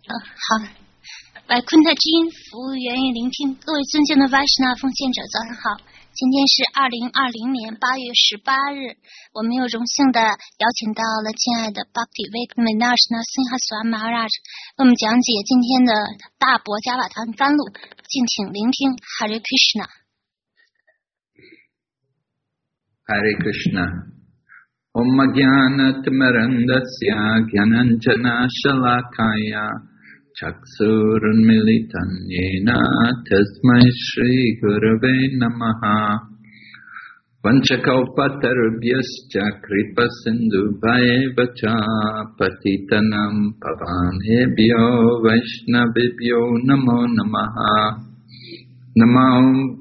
好，外昆特基因服务员与聆听，各位尊敬的 Vaishnava 奉献者，早上好。今天是2020年8月18日，我们有荣幸的邀请到了亲爱的 Bhaktivedanta Narasimha Swami Maharaj 为我们讲解今天的大博加瓦坛甘露，敬请聆听。Hare Krishna。 Hare Krishna。 Om Jnana-timirandasya Jnananjana Shalakaya Chaksurunmilitan Yena Tasmai Shri Gurave Namaha Vanchakalpatarubhyascha Kripa Sindhubhayeva Cha Patitanam Pavanebhyo Vaishnavibhyo Namo Namaha Namo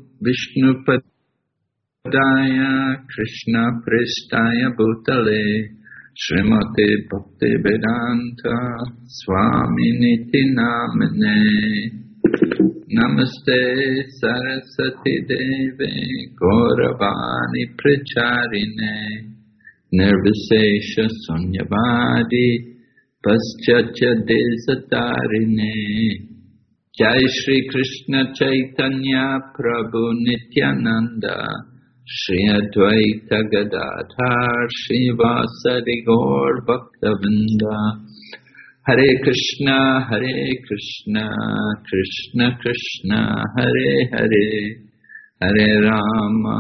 Vishnupataya Krishna Pristaya Bhutale Srimate Bhaktivedanta Swaminiti Namane Namaste Saraswati Deve Gauravani Pracharine Nirvisesha Sunyavadi Paschatya Desatarine Jai Shri Krishna Chaitanya Prabhu Nityananda Shri Advaita Gadadhar Srivasadi Gaur Bhaktavinda Hare Krishna Krishna Krishna Hare Hare Hare Rama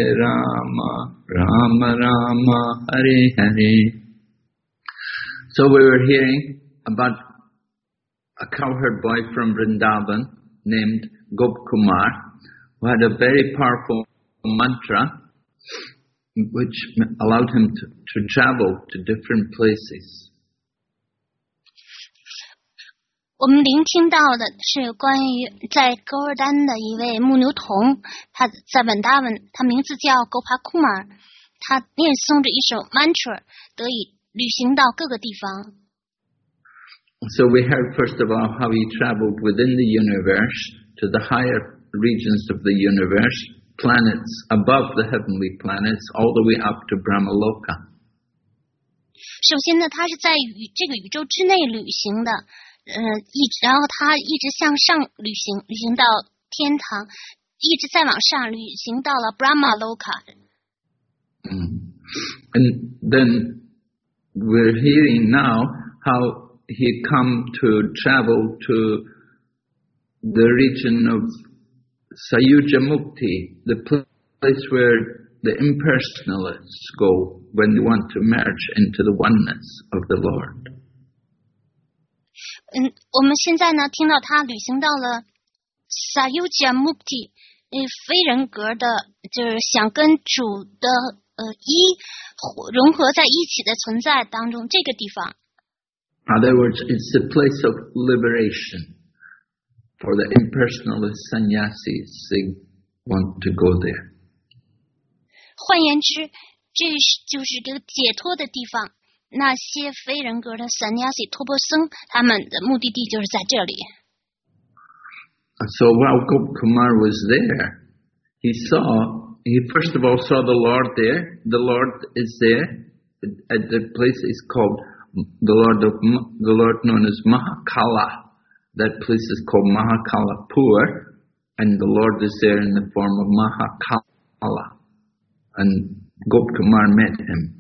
Rama Rama Hare Hare. So we were hearing about a cowherd boy from Vrindavan named Gopkumar who had a very powerful mantra which allowed him to travel to different places. 我们聆听到的是关于在戈尔丹的一位牧牛童，他在文达文，他名字叫 Gopkumar， 他念诵着一首 mantra， 得以旅行到各个地方。 So we heard first of all how he traveled within the universe to the higher regions of the universe, planets above the heavenly planets, all the way up to Brahmaloka. 首先呢，他是在这个宇宙之内旅行的，然后他一直向上旅行，旅行到天堂，一直再往上旅行到了 Brahmaloka。 And then we're hearing now how he come to travel to the region of Sayuja Mukti, the place where the impersonalists go when they want to merge into the oneness of the Lord. 我们现在呢听到他旅行到了 Sayuja Mukti， 非人格的，就是想跟主的融合在一起的存在当中，这个地方。 In other words, it's the place of liberation for the impersonalist sannyasis. They want to go there. 换言之，这就是这个解脱的地方。那些非人格的 sannyasi 托钵僧，他们的目的地就是在这里。 So while Gopkumar was there, he first of all saw the Lord there. The Lord is there at the place is called the Lord known as Mahakala. That place is called Mahakalapur, and the Lord is there in the form of Mahakala. And Gopkumar met him.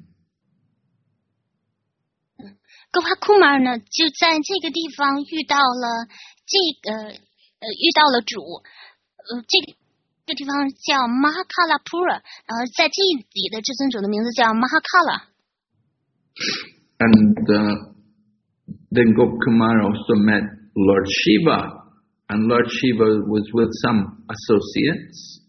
Gopkumar 呢，就在这个地方遇到了主，这个地方叫 Mahakalapura， 然后在这里的至尊主的名字叫 Mahakala。 And then Gopkumar also met Lord Shiva, and Lord Shiva was with some associates.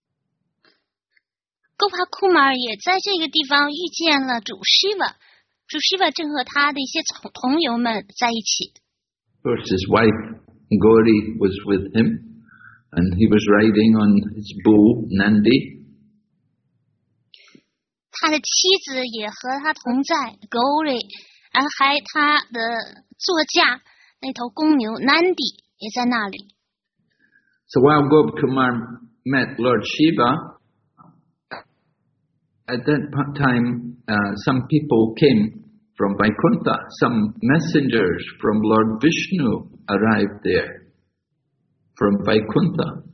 Gopkumar 也在这个地方遇见了主 Shiva， 主 Shiva 正和他的一些同游们在一起。 Of course, his wife Gauri was with him, and he was riding on his bull Nandi. 他的妻子也和他同在 Gauri， 而还他的座驾那头公牛 Nandi 也在那里。 So while Gopkumar met Lord Shiva, at that time some people came from Vaikuntha. Some messengers from Lord Vishnu arrived there from Vaikuntha.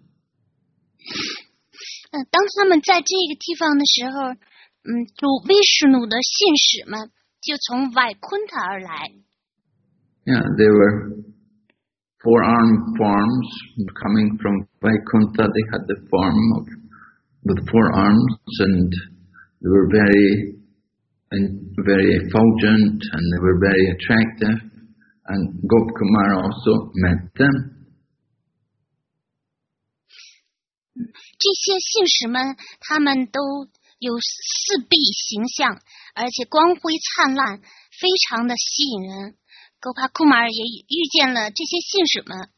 当他们在这个地方的时候，主 Vishnu 的信使们就从 Vaikuntha 而来。 Yeah, they were four-armed forms coming from Vaikuntha. They had the form with 4 arms, and they were very effulgent, and they were very attractive. And Gopkumar also met them. 这些信使们，他们都有4臂形象，而且光辉灿烂，非常的吸引人。Gopakumar 也遇见了这些信使们。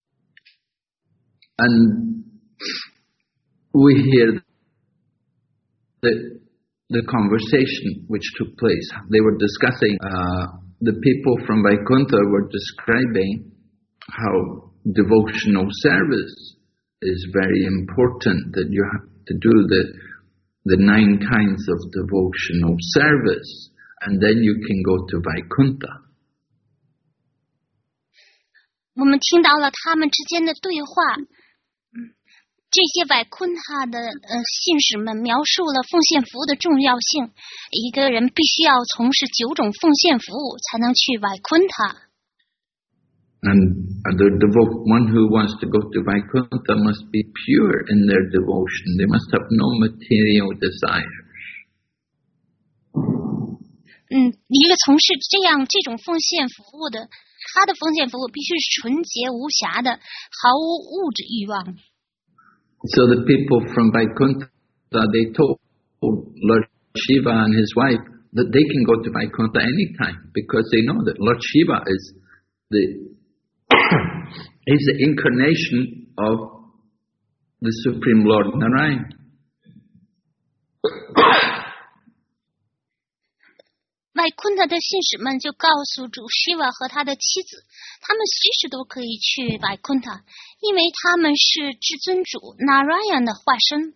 And we hear the conversation which took place. They were discussing, the people from Vaikuntha were describing how devotional service is very important, that you have to do the 9 kinds of devotional service, and then you can go to Vaikuntha. 我们听到了他们之间的对话，这些Vaikuntha的信使们描述了奉献服务的重要性。一个人必须要从事9种奉献服务，才能去Vaikuntha。 And one who wants to go to Vaikuntha must be pure in their devotion. They must have no material desires. 一个从事这种奉献服务的，他的奉献服务必须是纯洁无瑕的，毫无物质欲望。 So the people from Vaikuntha, they told Lord Shiva and his wife that they can go to Vaikuntha anytime, because they know that Lord Shiva is the incarnation of the Supreme Lord Narayan. Vaikuntha 的信使们就告诉主 Shiva 和他的妻子，他们随时都可以去 Vaikuntha， 因为他们是至尊主 Narayan 的化身。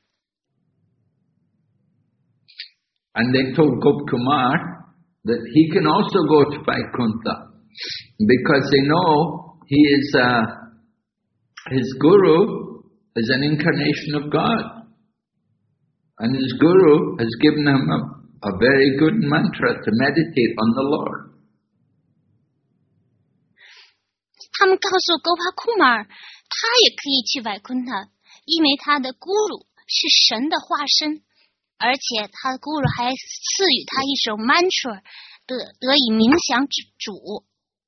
And they told Gopkumar that he can also go to Vaikuntha, because they know he is his guru is an incarnation of God, and his guru has given him a very good mantra to meditate on the Lord. 他们告诉 Gopakumar， 他也可以去Vaikuntha， 因为他的 guru 是神的化身，而且他的 guru 还赐予他一首 mantra， 得以冥想主。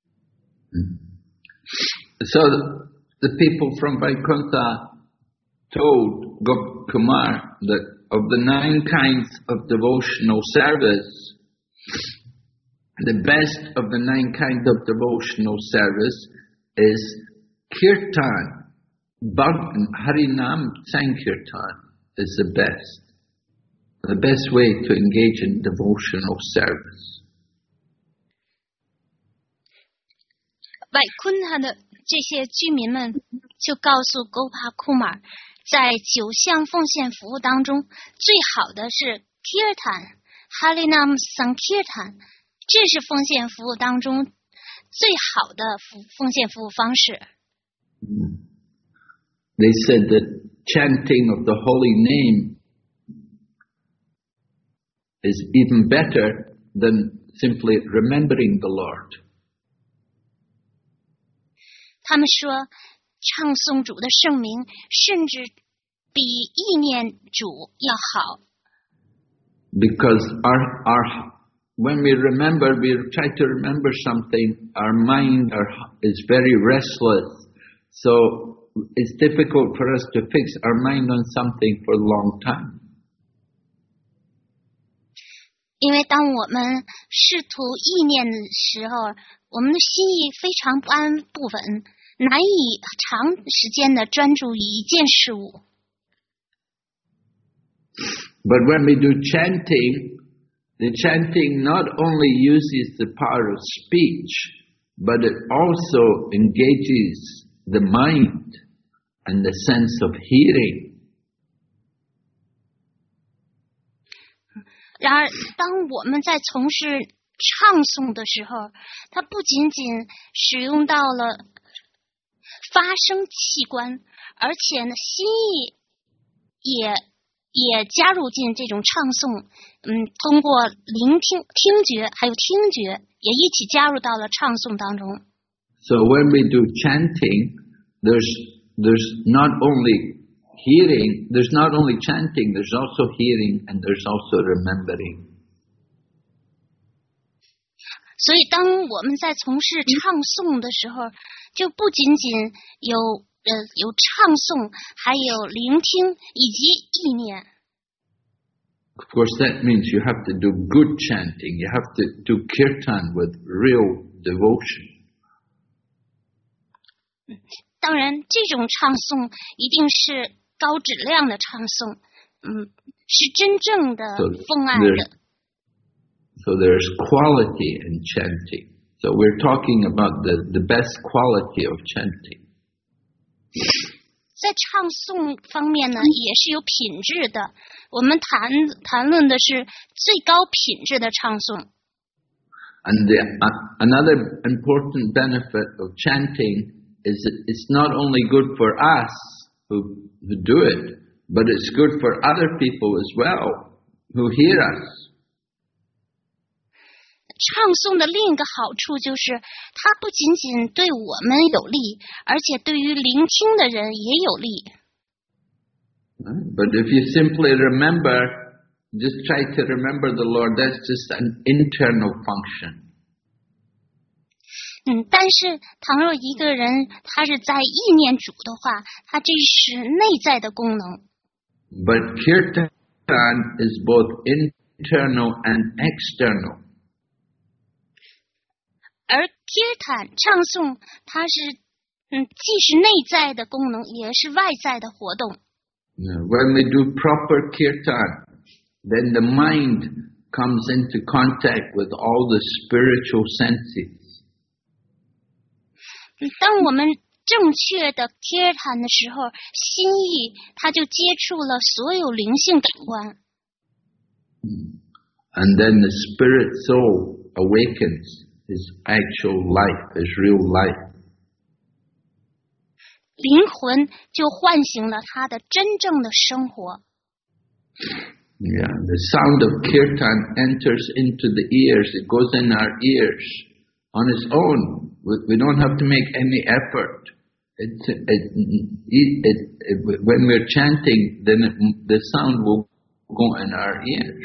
So the people from Vaikuntha told Gopkumar that of the 9 kinds of devotional service, the best of the 9 kinds of devotional service is Kirtan. Harinam Sankirtan is the best way to engage in devotional service. Vaikuntha 的这些居民们就告诉 Gopakumar， 在9项奉献服务当中，最好的是 Kirtan, Harinam Sankirtan， 这是奉献服务当中最好的奉献服务方式。 They said that chanting of the holy name is even better than simply remembering the Lord. 他们说，唱诵主的圣名，甚至比意念主要好。 Because when we remember, we try to remember something, our mind is very restless. So it's difficult for us to fix our mind on something for a long time. 因为当我们试图意念的时候，我们的心意非常不安不稳，难以长时间的专注于一件事物。 But when we do chanting, the chanting not only uses the power of speech, but it also engages the mind and the sense of hearing. 然而，当我们在从事唱诵的时候，它不仅仅使用到了发声器官，而且呢，心意也加入进这种唱诵，通过聆听、听觉还有听觉也一起加入到了唱诵当中。 So when we do chanting, there's not only hearing, there's not only chanting, there's also hearing and there's also remembering. 所以当我们在从事唱诵的时候，就不仅仅有唱诵，还有聆听以及意念。 Of course, that means you have to do good chanting. You have to do kirtan with real devotion. 当然，这种唱诵一定是高质量的唱诵，是真正的奉爱的。 So there's quality in chanting. So we're talking about the best quality of chanting. 在唱诵方面呢，也是有品质的。我们谈论的是最高品质的唱诵。 And another important benefit of chanting is that it's not only good for us who do it, but it's good for other people as well who hear us. 唱诵的另一个好处就是，它不仅仅对我们有利，而且对于聆听的人也有利。 But if you simply remember, just try to remember the Lord, that's just an internal function. 但是倘若一个人他是在意念主的话，他这是内在的功能。 But kirtan is both internal and external. 而 kirtan 唱诵，它是既是内在的功能，也是外在的活动。 When we do proper kirtan, then the mind comes into contact with all the spiritual senses. 当我们正确的 kirtan 的时候，心意它就接触了所有灵性感官。 And then the spirit soul awakens. His actual life, his real life. 灵魂就唤醒了他的真正的生活。 Yeah, the sound of kirtan enters into the ears. It goes in our ears on its own. We don't have to make any effort. When we're chanting, then the sound will go in our ears.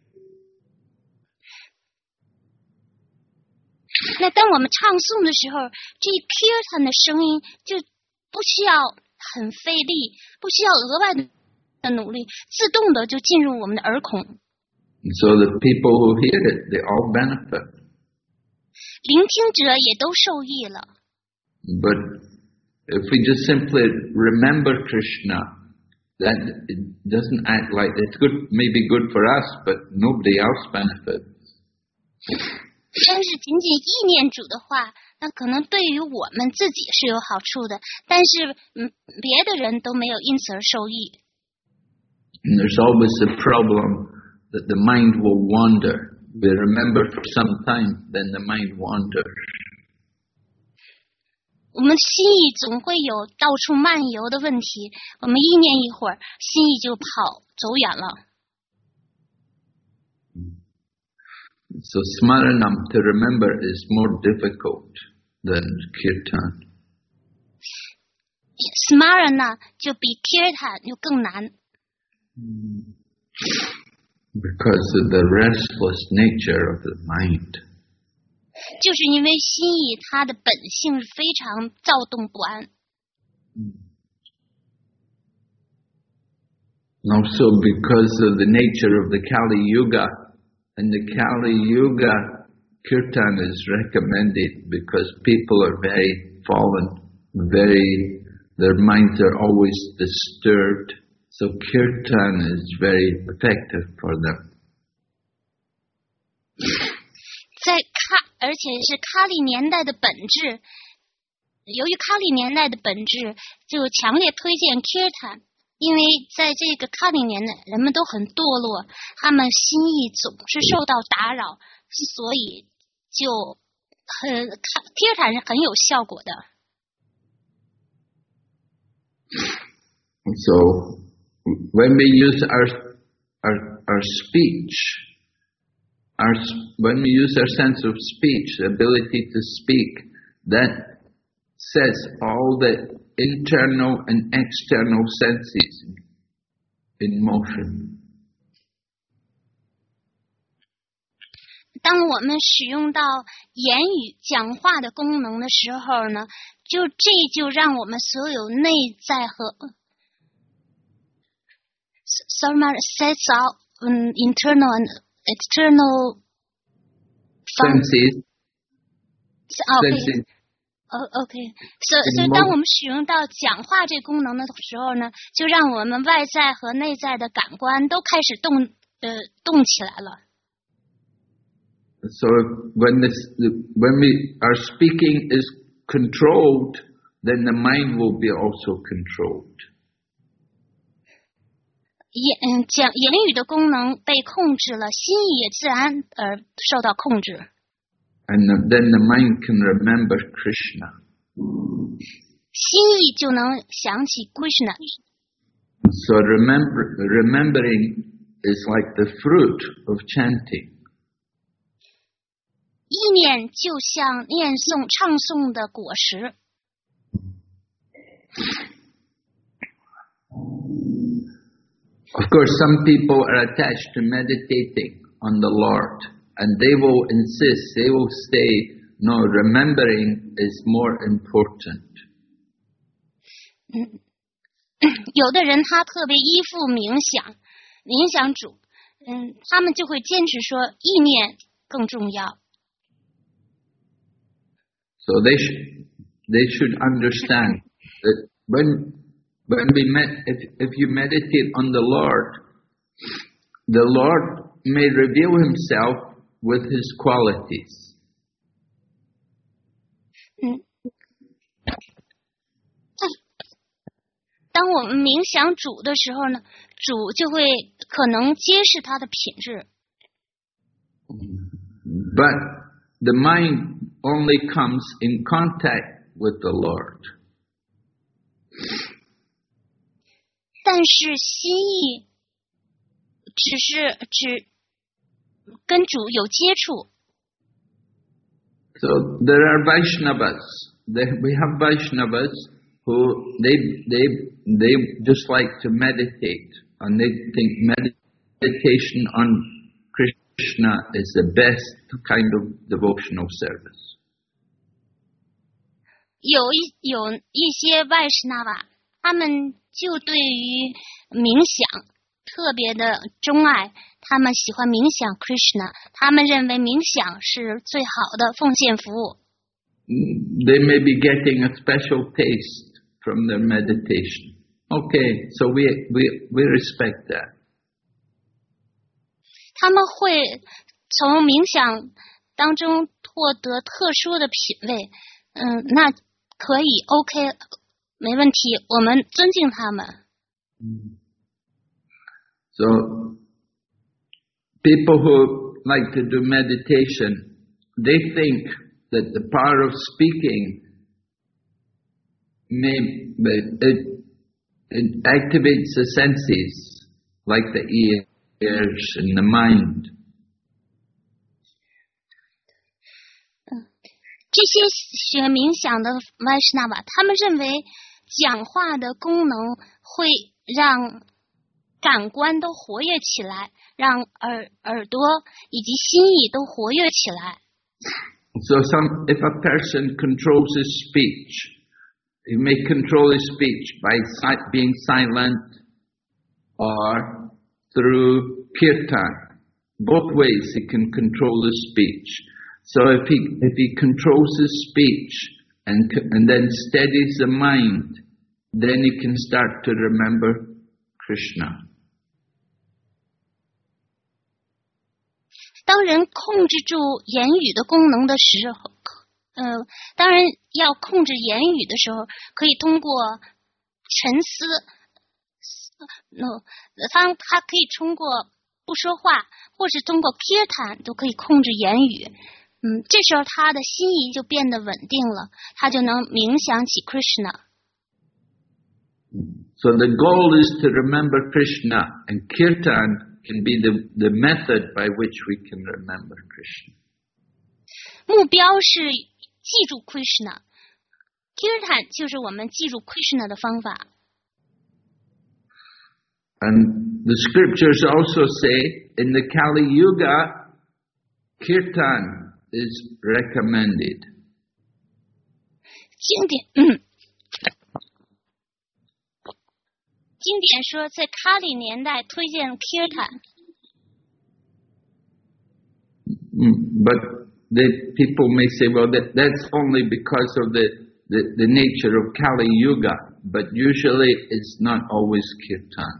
那当我们唱诵的时候，这 kirtan 的声音就不需要很费力，不需要额外的努力，自动的就进入我们的耳孔。 So the people who hear it, they all benefit. 聆听者也都受益了。 But if we just simply remember Krishna, that it doesn't act like it's good, maybe good for us, but nobody else benefits. 但是仅仅意念主的话，那可能对于我们自己是有好处的，但是别的人都没有因此而受益。 And there's always a problem that the mind will wander. We remember for some time, then the mind wanders. 我们心意总会有到处漫游的问题，我们意念一会儿，心意就走远了。 So smaranam, to remember, is more difficult than kirtan. Smarana 就比 kirtan 就更难。 Because of the restless nature of the mind. 就是因为心意它的本性是非常躁动不安。 Also because of the nature of the Kali Yuga. In the Kali Yuga, kirtan is recommended because people are very fallen, their minds are always disturbed. So kirtan is very effective for them. 而且是卡利年代的本质，由于卡利年代的本质，就强烈推荐 kirtan。因为在这个卡利年代，人们都很堕落，他们心意总是受到打扰， 所以就kirtan 是很有效果的。 So when we use our speech, when we use our sense of speech, the ability to speak, that sets all the internal and external senses in motion. 当我们使用到言语讲话的功能的时候呢，就让我们所有内在和sets out internal and external senses. OK， 所以当我们使用到讲话这功能的时候呢，就让我们外在和内在的感官都开始动起来了。 So when our speaking is controlled, then the mind will be also controlled. 言语的功能被控制了，心意也自然而受到控制。 And then the mind can remember Krishna. 心意就能想起 Krishna. So remembering is like the fruit of chanting. 意念就像唱诵的果实。 Of course, some people are attached to meditating on the Lord, and they will insist, they will say, no, remembering is more important. 有的人他特别依附冥想主，他们就会坚持说意念更重要。 So they should understand that if you meditate on the Lord may reveal himself with his qualities. 当我们冥想主的时候呢，主就会可能揭示他的品质。 But the mind only comes in contact with the Lord. 但是心意只跟主有接触。 So there are Vaishnavas. We have Vaishnavas who they just like to meditate, and they think meditation on Krishna is the best kind of devotional service. 有一些外士那瓦，他们就对于冥想特别的钟爱，他们喜欢冥想 Krishna， 他们认为冥想是最好的奉献服务。 They may be getting a special taste from their meditation. Okay, so we respect that. 他们会从冥想当中获得特殊的品味，那可以 OK， 没问题，我们尊敬他们。 So people who like to do meditation, they think that the power of speaking it activates the senses, like the ears and the mind. 这些学冥想的外士那瓦，他们认为讲话的功能会让感官都活跃起来，让耳朵以及心意都活跃起来。 So if a person controls his speech, he may control his speech by being silent or through kirtan. Both ways he can control the speech. So if he controls his speech and then steadies the mind, then he can start to remember Krishna. 当人控制住言语的功能的时候，当然要控制言语的时候，可以通过沉思，他可以通过不说话，或是通过 kirtan 都可以控制言语。这时候他的心意就变得稳定了，他就能冥想起 Krishna。 So the goal is to remember Krishna, and kirtan can be the method by which we can remember Krishna. 目标是记住 Krishna，kirtan 就是我们记住 Krishna 的方法。 And the scriptures also say in the Kali Yuga, kirtan is recommended. 经典说，在卡里年代推荐 kirtan。 But the people may say, well, that's only because of the nature of Kali Yuga, but usually it's not always kirtan.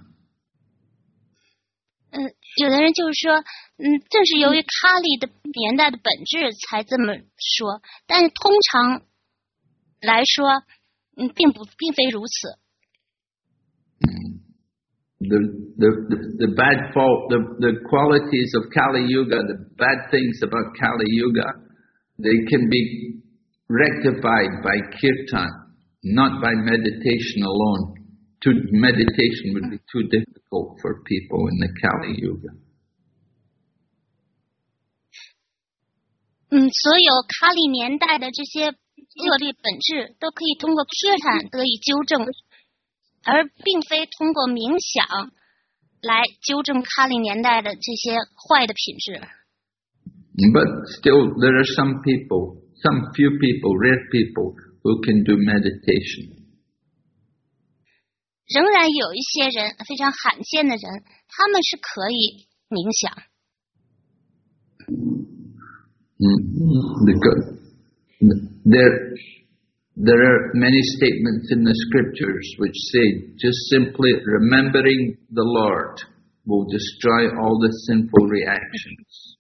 有的人就是说，正是由于卡里的年代的本质才这么说，但是通常来说，并非如此。 The bad fault, the qualities of Kali Yuga, the bad things about Kali Yuga, they can be rectified by kirtan, not by meditation alone. Meditation would be too difficult for people in the Kali Yuga. 所有卡里年代的这些恶劣本质都可以通过 kirtan 得以纠正，而并非通过冥想来纠正卡里年代的这些坏的品质。 But still, there are some few people, rare people, who can do meditation. 仍然有一些人，非常罕见的人，他们是可以冥想。 There are many statements in the scriptures which say just simply remembering the Lord will destroy all the sinful reactions.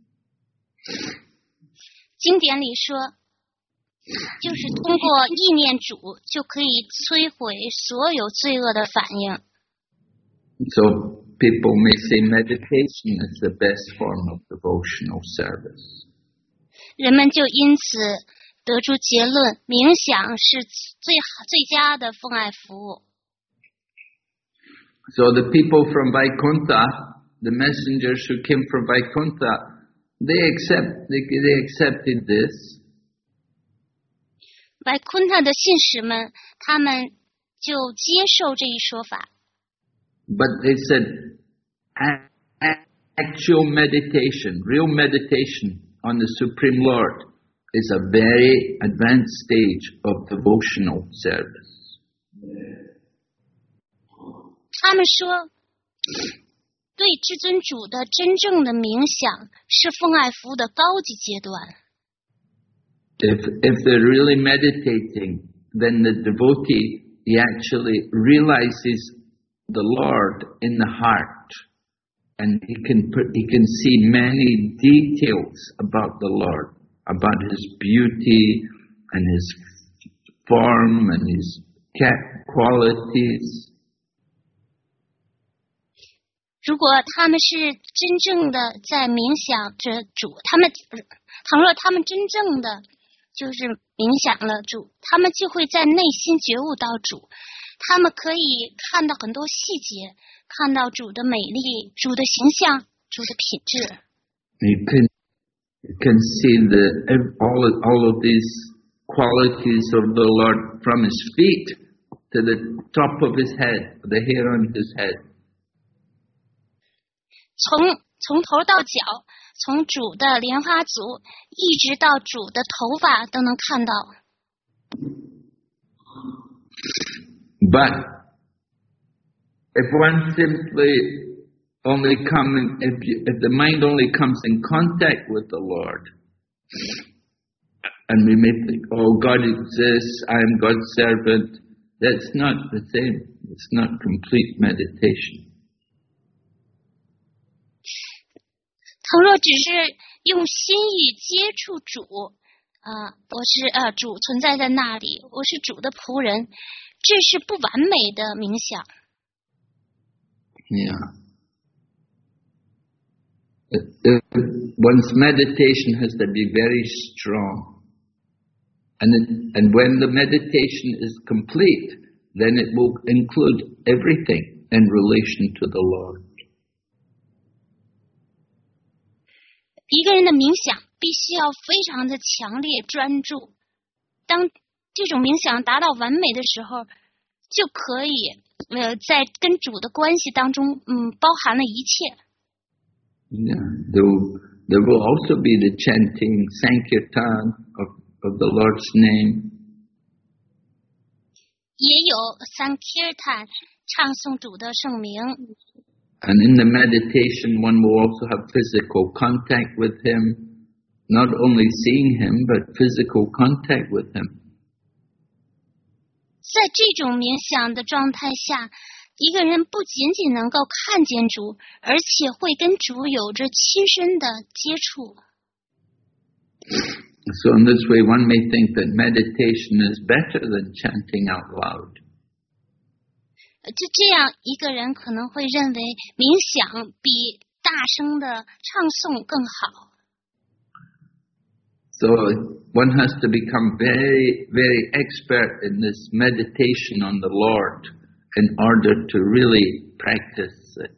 经典里说，就是通过意念主就可以摧毁所有罪恶的反应。 So people may say meditation is the best form of devotional service. 人们就因此得出结论，冥想是最佳的奉爱服务。 So the people from Vaikuntha, the messengers who came from Vaikuntha, they accepted this. Vaikuntha 的信使们，他们就接受这一说法。 But they said, actual meditation, real meditation on the Supreme Lord is a very advanced stage of devotional service. 他们说，对至尊主的真正的冥想是奉爱服务的高级阶段。 If they're really meditating, then the devotee, he actually realizes the Lord in the heart, and he can see many details about the Lord, about His beauty and His form and His qualities. 如果他们是真正的在冥想着主，倘若他们真正的就是冥想了主，他们就会在内心觉悟到主，他们可以看到很多细节，看到主的美丽、主的形象、主的品质。 You can see all of these qualities of the Lord from His feet to the top of His head, the hair on His head. 从头到脚，从主的莲花足一直到主的头发都能看到。 But if one simply if the mind only comes in contact with the Lord, and we may think, oh, God exists, I am God's servant, that's not the same. It's not complete meditation. 倘若只是用心意接触主，我是主存在在那里，我是主的仆人，这是不完美的冥想。 Yeah. One's meditation has to be very strong. And when the meditation is complete, then it will include everything in relation to the Lord. 一个人的冥想必须要非常的强烈专注，当这种冥想达到完美的时候，就可以在跟主的关系当中包含了一切。 Yeah, there will also be the chanting Sankirtan of the Lord's name. 也有 Sankirtan 唱诵主的圣名。 And in the meditation, one will also have physical contact with Him, not only seeing Him, but physical contact with Him. 在这种冥想的状态下，一个人不仅仅能够看见主，而且会跟主有着亲身的接触。 So in this way, one may think that meditation is better than chanting out loud. 这样一个人可能会认为冥想比大声的唱诵更好。 So one has to become very, very expert in this meditation on the Lord in order to really practice it.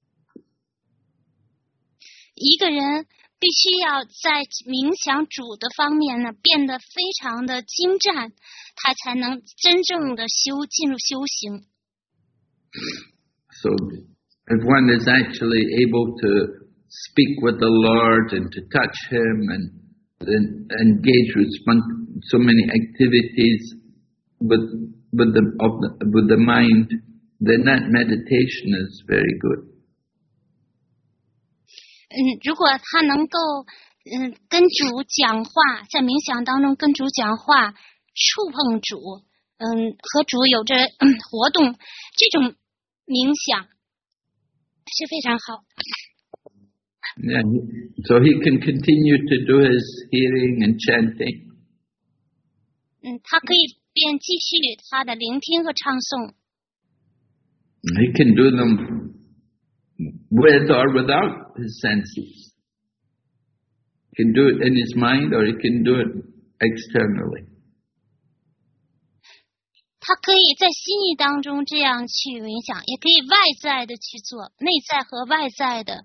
一个人必须要在冥想主的方面呢，变得非常的精湛，他才能真正的进入修行。 So if one is actually able to speak with the Lord and to touch Him and then engage with so many activities with the mind, then that meditation is very good. 如果他能够跟主讲话，在冥想当中跟主讲话，触碰主，和主有着活动，这种冥想是非常好。 Yeah, so he can continue to do his hearing and chanting. 他可以便继续他的聆听和唱诵。 He can do them with or without his senses. He can do it in his mind or he can do it externally. 他可以在心意当中这样去冥想，也可以外在的去做，内在和外在的。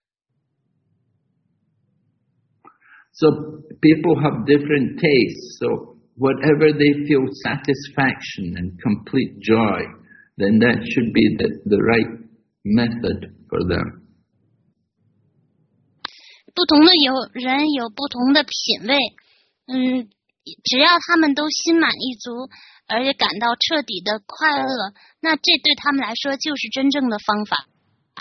So people have different tastes. So whatever they feel satisfaction and complete joy, then that should be the right method for them. 不同的人有不同的品味，只要他们都心满意足，而且感到彻底的快乐，那这对他们来说就是真正的方法。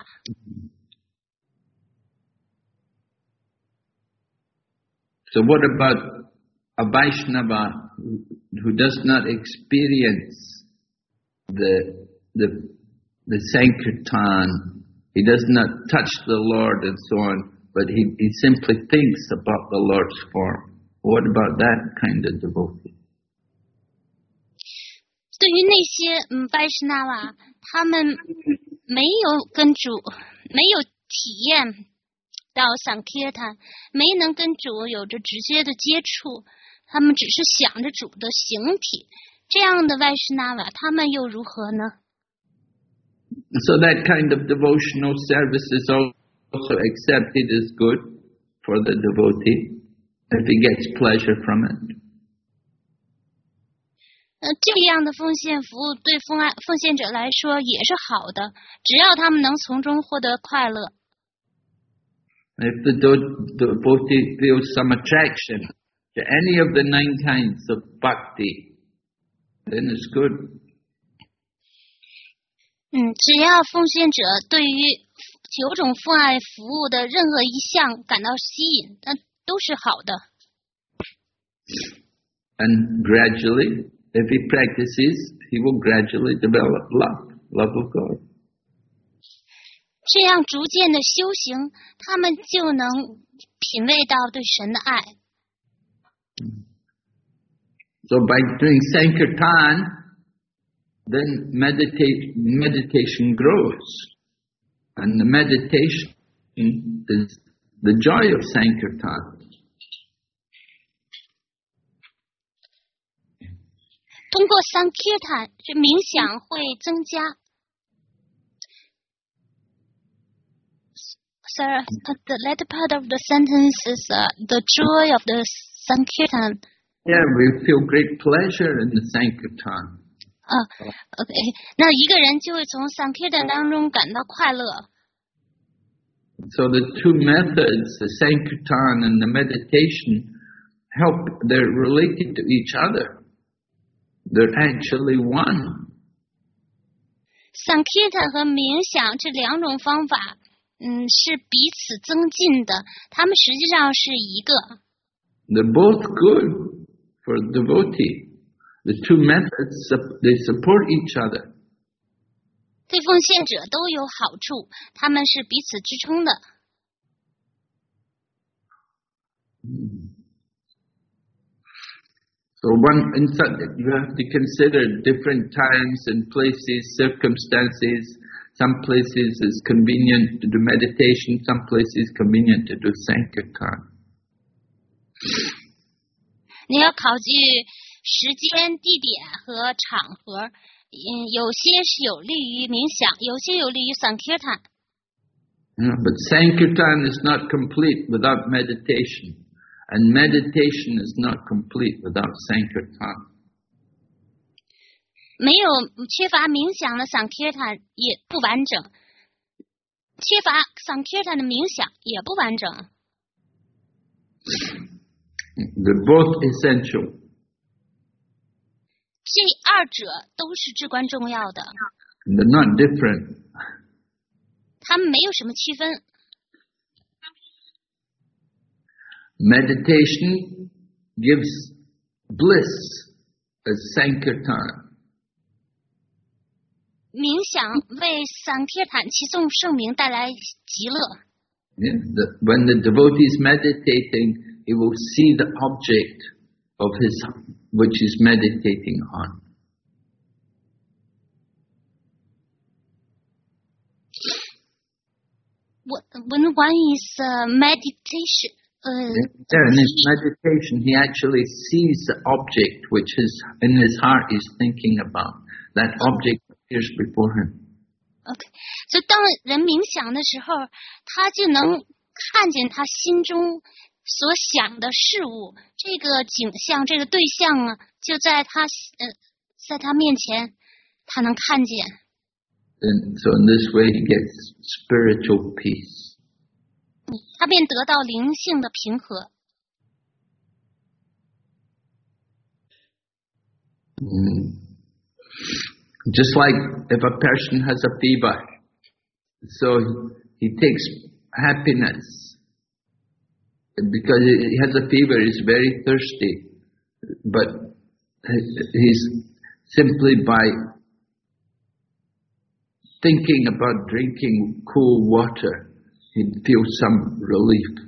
So what about a Vaishnava who does not experience the Sankirtan? He does not touch the Lord and so on, but he simply thinks about the Lord's form. What about that kind of devotee? 对于那些拜师那瓦，他们没有跟主没有体验到Sankirtan，没能跟主有着直接的接触，他们只是想着主的形体，这样的外师那瓦，他们又如何呢？ So that kind of devotional service is also accepted as good for the devotee if he gets pleasure from it. 这样的奉献服务对奉献者来说也是好的，只要他们能从中获得快乐。 If the devotee feels some attraction to any of the 9 kinds of bhakti, then it's good. 只要奉献者对于9种父爱服务的任何一项感到吸引，那都是好的。 And gradually, if he practices, he will gradually develop love of God. 这样逐渐的修行，他们就能品味到对神的爱。 So by doing Sankirtan, then meditation grows. And the meditation is the joy of Sankirtan. 通过 Sankirtan 这冥想会增加。Sir, the latter part of the sentence is the joy of the Sankirtan. Yeah, we feel great pleasure in the Sankirtan. OK， 那一个人就会从 Sankirtan 当中感到快乐。 So the two methods, the Sankirtan and the meditation, they're related to each other. They're actually one. Sankirtan 和冥想这两种方法，是彼此增进的，它们实际上是一个。 They're both good for a devotee. The two methods, they support each other. 对奉献者都有好处，他们是彼此支撑的。 So you have to consider different times and places, circumstances. Some places is convenient to do meditation, some places convenient to do Sankirtan. 你要考虑时间、地点和场合，有些是有利于冥想，有些有利于 Sankirtan。 But Sankirtan is not complete without meditation, and meditation is not complete without Sankirtan. 没有缺乏冥想的 Sankirtan 也不完整，缺乏 Sankirtan 的冥想也不完整。 They're both essential. 这二者都是至关重要的。 They're not different. 它们没有什么区分。 Meditation gives bliss as Sankirtan. 冥想为 Sankirtan 齐颂圣名带来极乐。 Yeah, when the devotee is meditating, he will see the object of which he's meditating on. When one is meditation, in his meditation, he actually sees the object which in his heart is thinking about. That object appears before him. OK， 就当人冥想的时候，他就能看见他心中所想的事物，这个景象，这个对象啊，就在他面前，他能看见。 So in this way, he gets spiritual peace. 他便得到灵性的平和。 Just like if a person has a fever, so he takes happiness because he has a fever, he's very thirsty, but he's simply by thinking about drinking cool water, he'd feel some relief.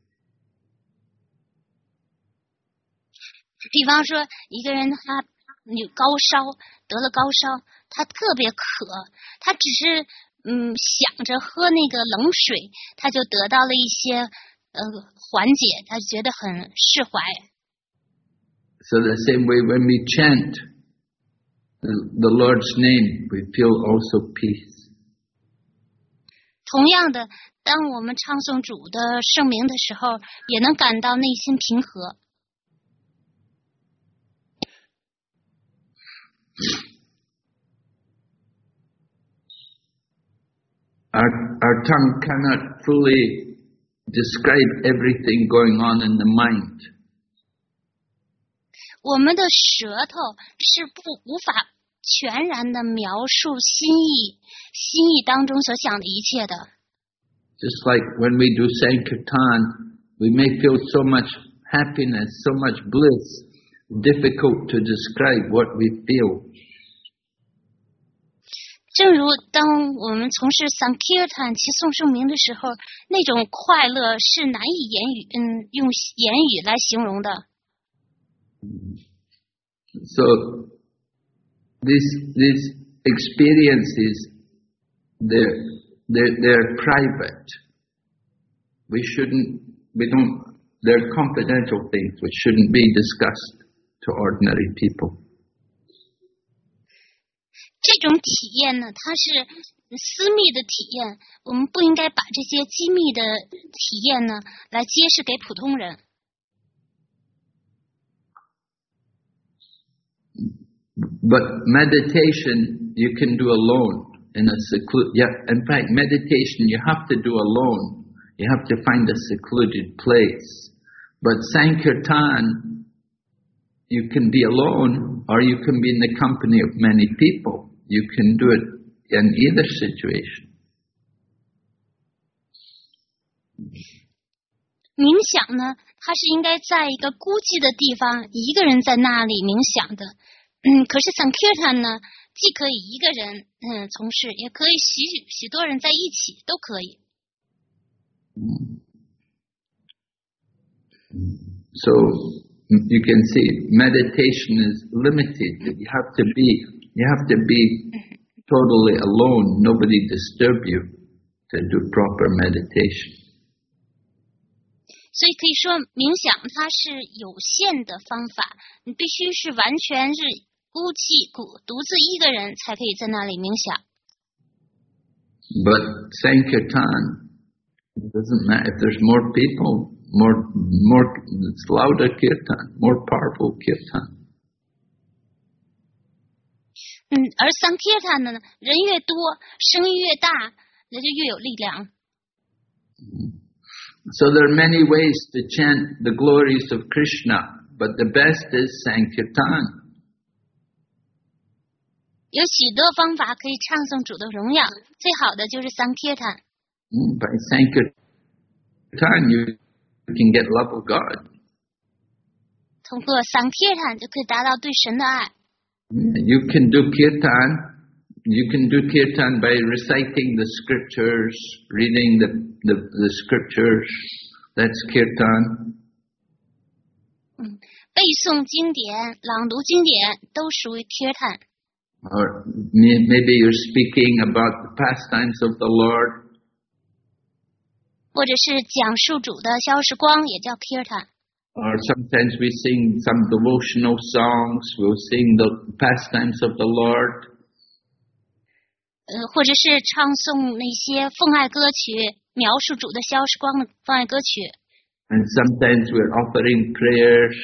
比方说，一个人他有高烧，得了高烧，他特别渴，他只是想着喝那个冷水，他就得到了一些缓解，他觉得很释怀。 So the same way when we chant the Lord's name, we feel also peace. 同样的，当我们唱诵主的圣名的时候，也能感到内心平和。 Our tongue cannot fully describe everything going on in the mind. 我们的舌头是无法全然的描述心意当中所想的一切的。 Just like when we do Sankirtan, we may feel so much happiness, so much bliss, difficult to describe what we feel. 正如当我们从事 Sankirtan 齐颂圣名的时候，那种快乐是难以用言语来形容的。 So these experiences, they're private. they're confidential things which shouldn't be discussed to ordinary people. 这种体验呢，它是私密的体验，我们不应该把这些机密的体验呢来揭示给普通人。 But meditation you can do alone in a in fact, meditation you have to do alone. You have to find a secluded place. But Sankirtan, you can be alone or you can be in the company of many people. You can do it in either situation. 冥想呢，它是应该在一个孤寂的地方，一个人在那里冥想的。可是 Sankirtan 呢，既可以一个人从事，也可以许多人在一起，都可以。 So you can see meditation is limited. You have to be totally alone. Nobody disturb you to do proper meditation. 所以可以说，冥想它是有限的方法，你必须是完全是孤寂、独自一个人才可以在那里冥想。 But Sankirtan, it doesn't matter if there's more people, more it's louder kirtan, more powerful kirtan. 而 Sankirtan 呢，人越多，声音越大，那就越有力量。 So there are many ways to chant the glories of Krishna, but the best is Sankirtan. 有许多方法可以唱诵主的荣耀，最好的就是 Sankirtan。 By Sankirtan, you can get love of God. 通过 Sankirtan 就可以达到对神的爱。 You can do kirtan. You can do kirtan by reciting the scriptures, reading the scriptures. That's kirtan. 背诵经典、朗读经典都属于 Kirtan。 Or maybe you're speaking about the pastimes of the Lord. 或者是讲述主的消时光，也叫 Kirtan。 Or sometimes we sing some devotional songs. We'll sing the pastimes of the Lord. 或者是唱诵那些奉爱歌曲，描述主的消时光的奉爱歌曲。 And sometimes we're offering prayers.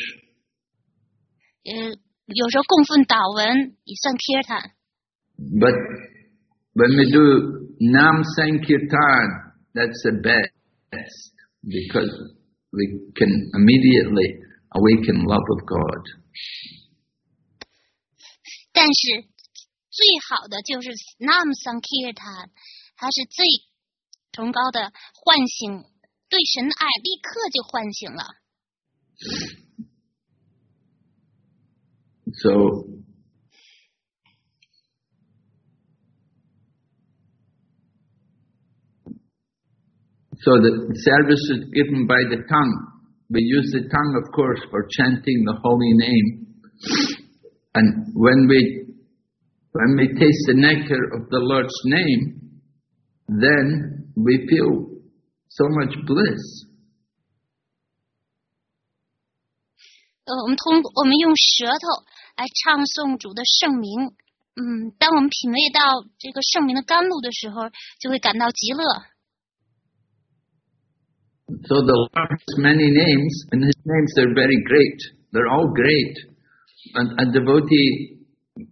有时候供奉祷文也算 Kirtan。 But when we do Nam Sankirtan, that's the best because we can immediately awaken love of God. 但是最好的就是 Nam Sankirtan， 它是最崇高的唤醒对神的爱，立刻就唤醒了。 So the service is given by the tongue. We use the tongue, of course, for chanting the holy name. And when we taste the nectar of the Lord's name, then we feel so much bliss. 我们用舌头来唱诵主的圣名，当我们品味到这个圣名的甘露的时候，就会感到极乐。 So the Lord has many names, and His names are very great. They're all great. And a devotee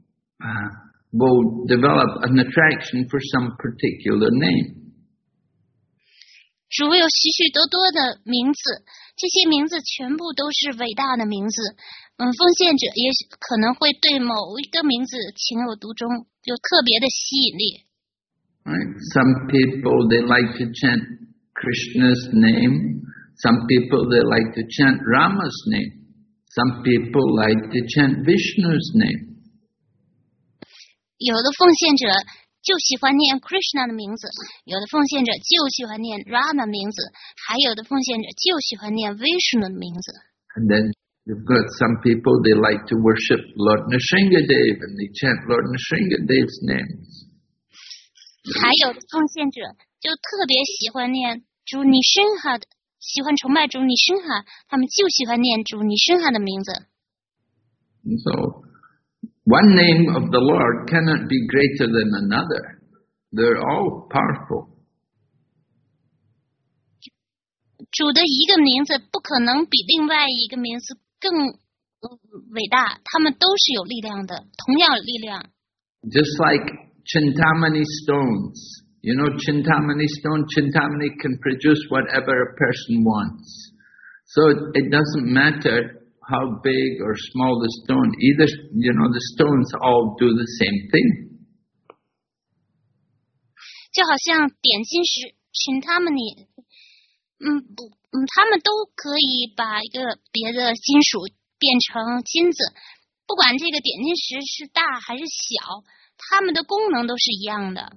will develop an attraction for some particular name. 主有许许多多的名字，这些名字全部都是伟大的名字。奉献者也可能会对某一个名字情有独钟，有特别的吸引力。 Right? Some people they like to chant Krishna's name. Some people they like to chant Rama's name. Some people like to chant Vishnu's name. 有的奉献者就喜欢念 Krishna 的名字，有的奉献者就喜欢念 Rama 名字，还有的奉献者就喜欢念 Vishnu 的名字。 And then you've got some people they like to worship Lord Nrsingadev and they chant Lord Nrsingadev's names. 还有的奉献者就特别喜欢念主尼申哈的，喜欢崇拜主尼申哈，他们就喜欢念主尼申哈的名字。 So, one name of the Lord cannot be greater than another. They're all powerful. 主的一个名字不可能比另外一个名字更伟大，他们都是有力量的，同样有力量。 Just like Chintamani stones. You know Chintamani stone? Chintamani can produce whatever a person wants. So it doesn't matter how big or small the stone. Either, the stones all do the same thing. 就好像点金石 Chintamani， 他们都可以把一个别的金属变成金子，不管这个点金石是大还是小，它们的功能都是一样的。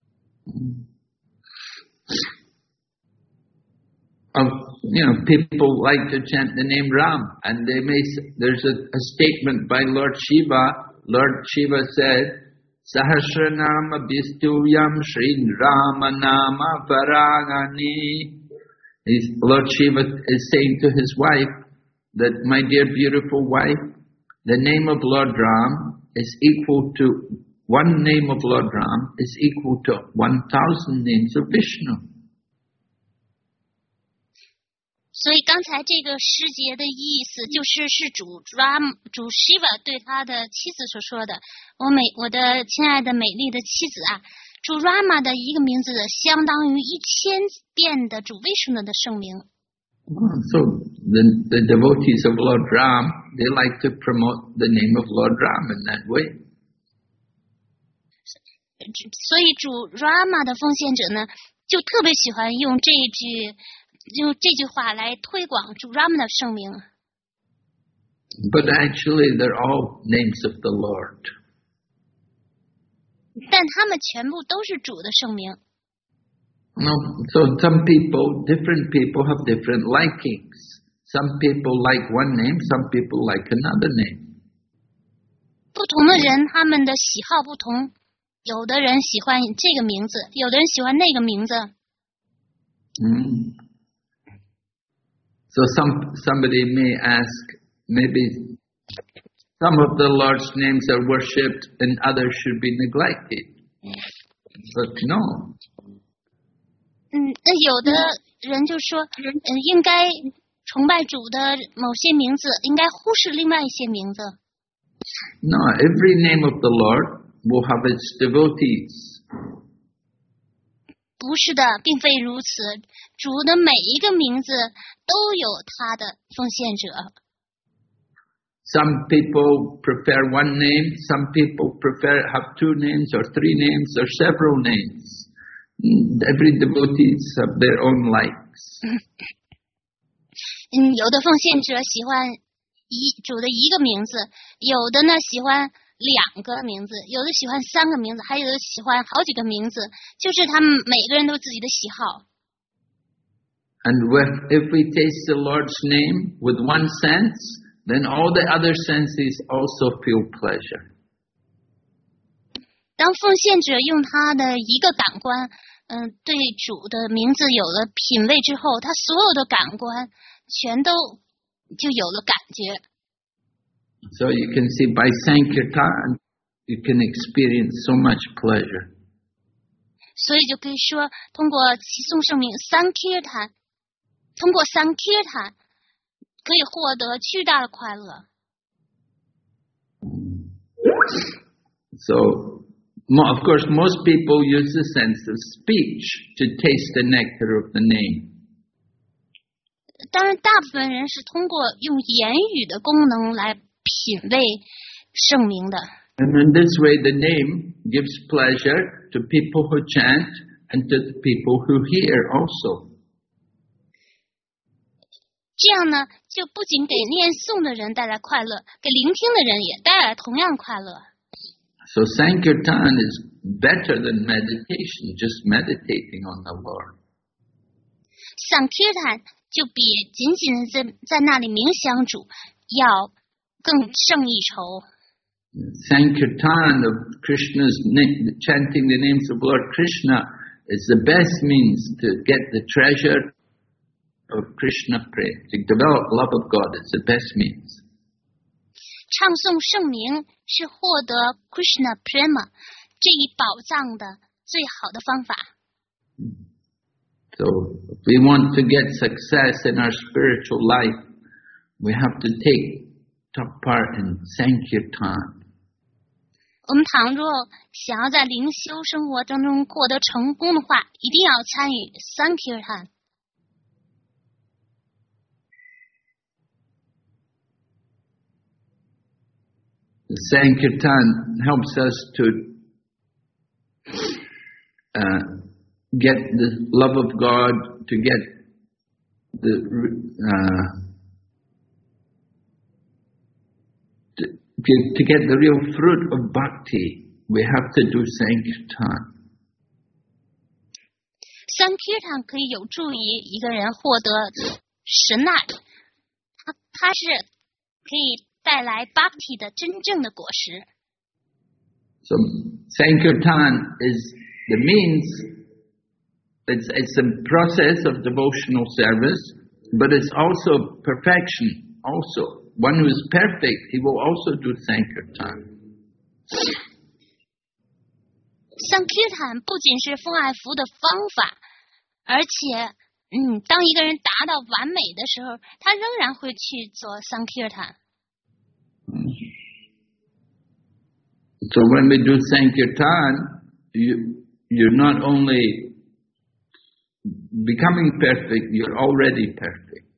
People like to chant the name Ram, and there's a statement by Lord Shiva. Lord Shiva said, Sahasranama Bistuyam Sri Ramanama Varagani. Lord Shiva is saying to his wife that, my dear beautiful wife, the name of Lord Ram is equal to, one name of Lord Ram is equal to 1,000 names of Vishnu. 所以刚才这个诗节的意思是主 Shiva 对他的妻子所说的，我的亲爱的美丽的妻子啊，主 Rama 的一个名字相当于1000遍的主 Vishnu 的圣名。 So the devotees of Lord Ram, they like to promote the name of Lord Ram in that way. 所以主 Rama 的奉献者呢，就特别喜欢用这句话来推广主 Rama 的圣名。 But actually, they're all names of the Lord. 但他们全部都是主的圣名。 No, so different people have different likings. Some people like one name, some people like another name. 不同的人，他们的喜好不同，有的人喜欢这个名字，有的人喜欢那个名字。 So somebody may ask, maybe some of the Lord's names are worshipped and others should be neglected. But no. 有的人就说，应该崇拜主的某些名字，应该忽视另外一些名字。 No, every name of the Lord will have its devotees. 不是的，并非如此。主的每一个名字都有他的奉献者。 Some people prefer one name, some people have 2 names or 3 names or several names. Every devotees have their own likes. 有的奉献者喜欢主的一个名字，有的呢喜欢2个名字，有的喜欢3个名字，还有的喜欢好几个名字，就是他们每个人都有自己的喜好。 And if we taste the Lord's name with one sense, then all the other senses also feel pleasure. 当奉献者用他的一个感官，对主的名字有了品味之后，他所有的感官全都就有了感觉。 So you can see by Sankirtan, you can experience so much pleasure. 所以就可以说，通过齐颂圣名 Sankirtan， 通过 Sankirtan 可以获得巨大的快乐。 So, of course, most people use the sense of speech to taste the nectar of the name. 当然，大部分人是通过用言语的功能来品味圣名的。 And in this way, the name gives pleasure to people who chant and to the people who hear also. 这样呢，就不仅给念诵的人带来快乐，给聆听的人也带来同样快乐。 So Sankirtan is better than meditation, just meditating on the Lord. Sankirtan 就比仅仅在那里冥想主要更胜一筹。 Sankirtan of Krishna's chanting the names of Lord Krishna is the best means to get the treasure of Krishna prema. To develop love of God is the best means. 唱诵圣名是获得 Krishna Prema 这一宝藏的最好的方法。 So, if we want to get success in our spiritual life, we have to take top part in Sankirtan. 我们倘若想要在灵修生活当中获得成功的话，一定要参与 Sankirtan。 Sankirtan helps us to get the love of God, to get to get the real fruit of bhakti. We have to do Sankirtan. Sankirtan 可以有助于一个人获得神爱，它是可以带来 bhakti 的真正的果实。 So Sankirtan is the means. It's a process of devotional service, but it's also perfection. Also, one who is perfect, he will also do Sankirtan. Sankirtan 不仅是奉爱福的方法，而且，当一个人达到完美的时候，他仍然会去做 Sankirtan。 So when we do Sankirtan, you're not only becoming perfect, you're already perfect.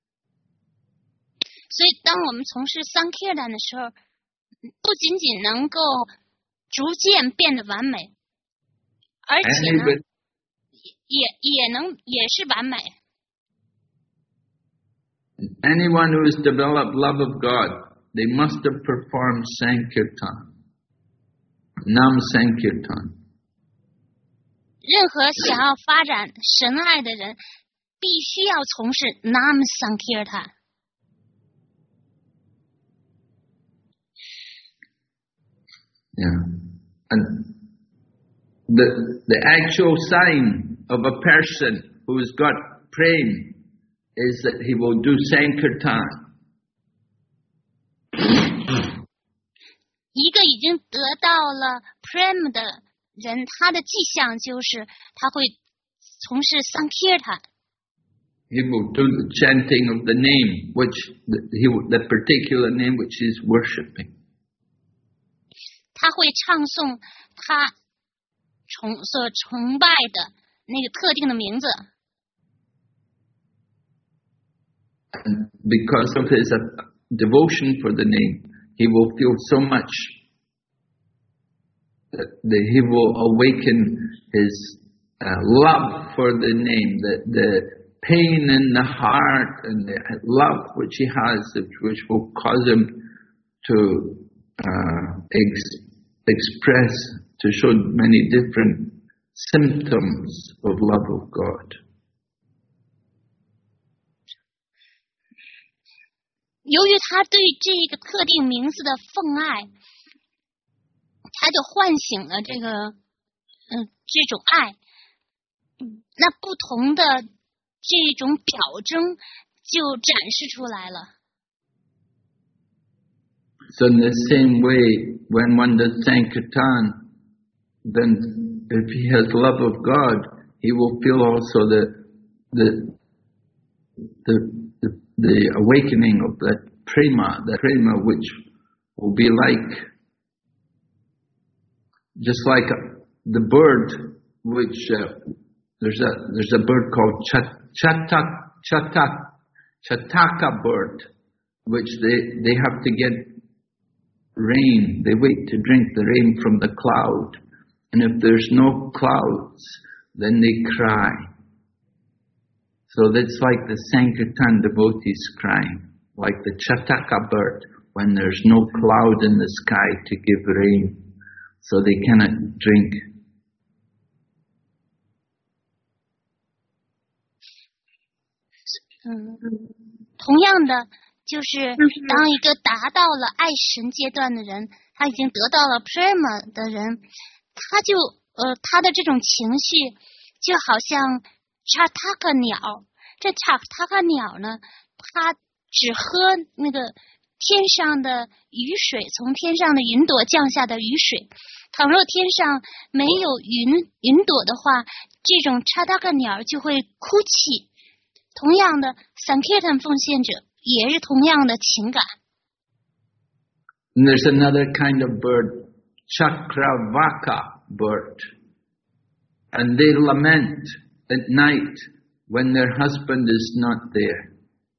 所以，当我们从事 Sankirtan 的时候，不仅仅能够逐渐变得完美，而且呢，也是完美。 Anyone who has developed love of God, they must have performed Sankirtan, Nam Sankirtan. 任何想要发展神爱的人，必须要从事 Nam Sankirtan。 Yeah, and the actual sign of a person who's got prema is that he will do Sankirtan. 一个已经得到了 prema 的人，他的迹象就是他会从事 Sankirtan。 He will do the chanting of the name, the particular name which he is worshipping. 他会唱诵他所崇拜的那个特定的名字。 And because of his devotion for the name, he will feel so much that he will awaken his love for the name, the pain in the heart and the love which he has, which will cause him to express, to show many different symptoms of love of God. 由于他对这个特定名字的奉爱，他就唤醒了这种爱。那不同的这种表征就展示出来了。 So in the same way, when one does Sankirtan, then if he has love of God, he will feel also the awakening of that prema, which will be like, just like the bird, which there's a bird called Chataka bird, which they have to get rain. They wait to drink the rain from the cloud, and if there's no clouds, then they cry. So that's like the Sankirtan devotees crying, like the Chataka bird when there's no cloud in the sky to give rain, so they cannot drink. 同样的，就是当一个达到了爱神阶段的人，他已经得到了 prema 的人，他的这种情绪就好像查塔克鸟，这查塔克鸟呢，它只喝那个天上的雨水，从天上的云朵降下的雨水。倘若天上没有云朵的话，这种查塔克鸟就会哭泣。同样的， Sankirtan 奉献者也是同样的情感。 And there's another kind of bird, Chakravaka bird. And they lament at night when their husband is not there.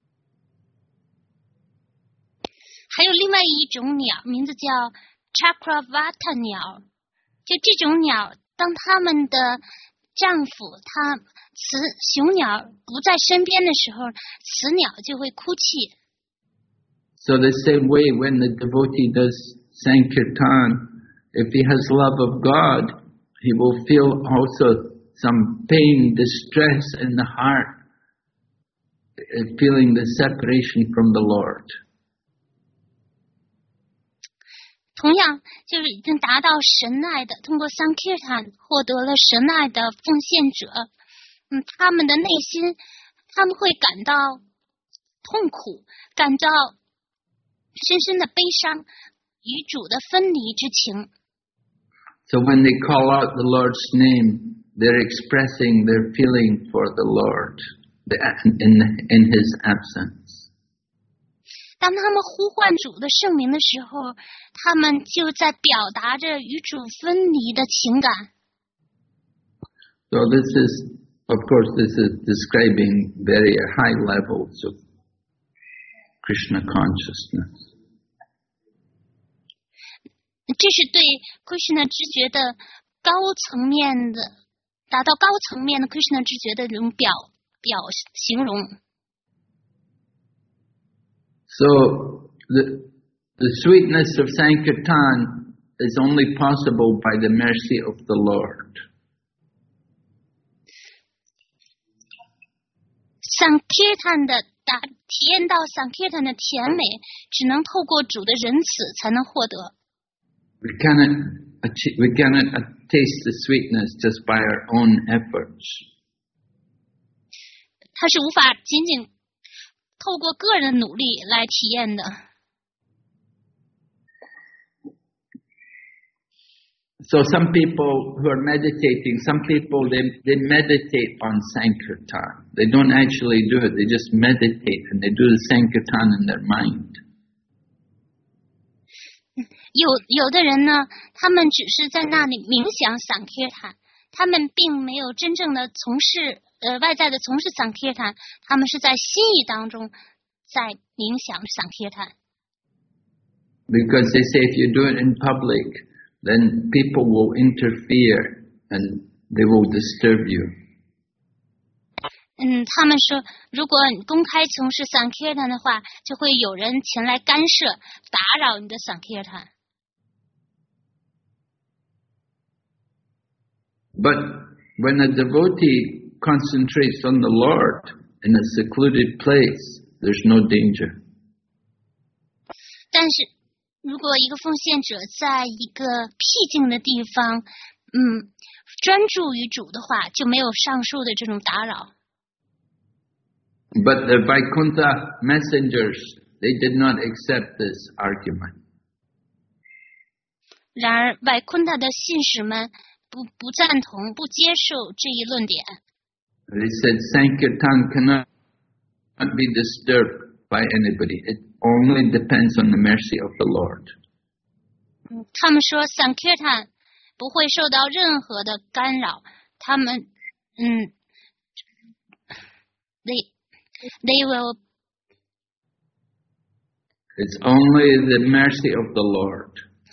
还有另外一种鸟，名字叫 Chakravaka 鸟。就这种鸟，当他们的丈夫雄鸟不在身边的时候，雌鸟就会哭泣。 So the same way when the devotee does Sankirtan, if he has love of God, he will feel also some pain, distress in the heart, feeling the separation from the Lord. 同样，就是已经达到神爱的，通过 Sankirtan 获得了神爱的奉献者，他们的内心，他们会感到痛苦，感到深深的悲伤，与主的分离之情。 So when they call out the Lord's name, they're expressing their feeling for the Lord in His absence. 当他们呼唤主的圣名的时候，他们就在表达着与主分离的情感。 So this is, of course, this is describing very high levels of Krishna consciousness. 这是对 Krishna 知觉的高层面的，达到高层面的 Krishna 知觉的这种表形容。 So the sweetness of Sankirtan is only possible by the mercy of the Lord. Sankirtan 的体验到 Sankirtan 的甜美，只能透过主的仁慈才能获得。 We cannot taste the sweetness just by our own efforts. 它是无法仅仅透过个人的努力来体验的。 So some people who are meditating, some people they meditate on Sankirtan. They don't actually do it, they just meditate and they do the Sankirtan in their mind. 有的人呢，他们只是在那里冥想 Sankirtan， 他们并没有真正的从事外在的从事 Sankirtan， 他们是在心意当中在冥想 Sankirtan。 Because they say if you do it in public, then people will interfere and they will disturb you. 他们说，如果你公开从事 Sankirtan 的话，就会有人前来干涉、打扰你的 Sankirtan。 But when a devotee concentrates on the Lord in a secluded place, there's no danger. 但是如果一个奉献者在一个僻静的地方，专注于主的话，就没有上述的这种打扰。 But the Vaikuntha messengers, they did not accept this argument. 然而，Vaikuntha的信使们不赞同、不接受这一论点。 They said Sankirtan cannot be disturbed by anybody. It only depends on the mercy of the Lord. 他们说 Sankirtan 不会受到任何的干扰，他们they will. It's only the mercy of the Lord.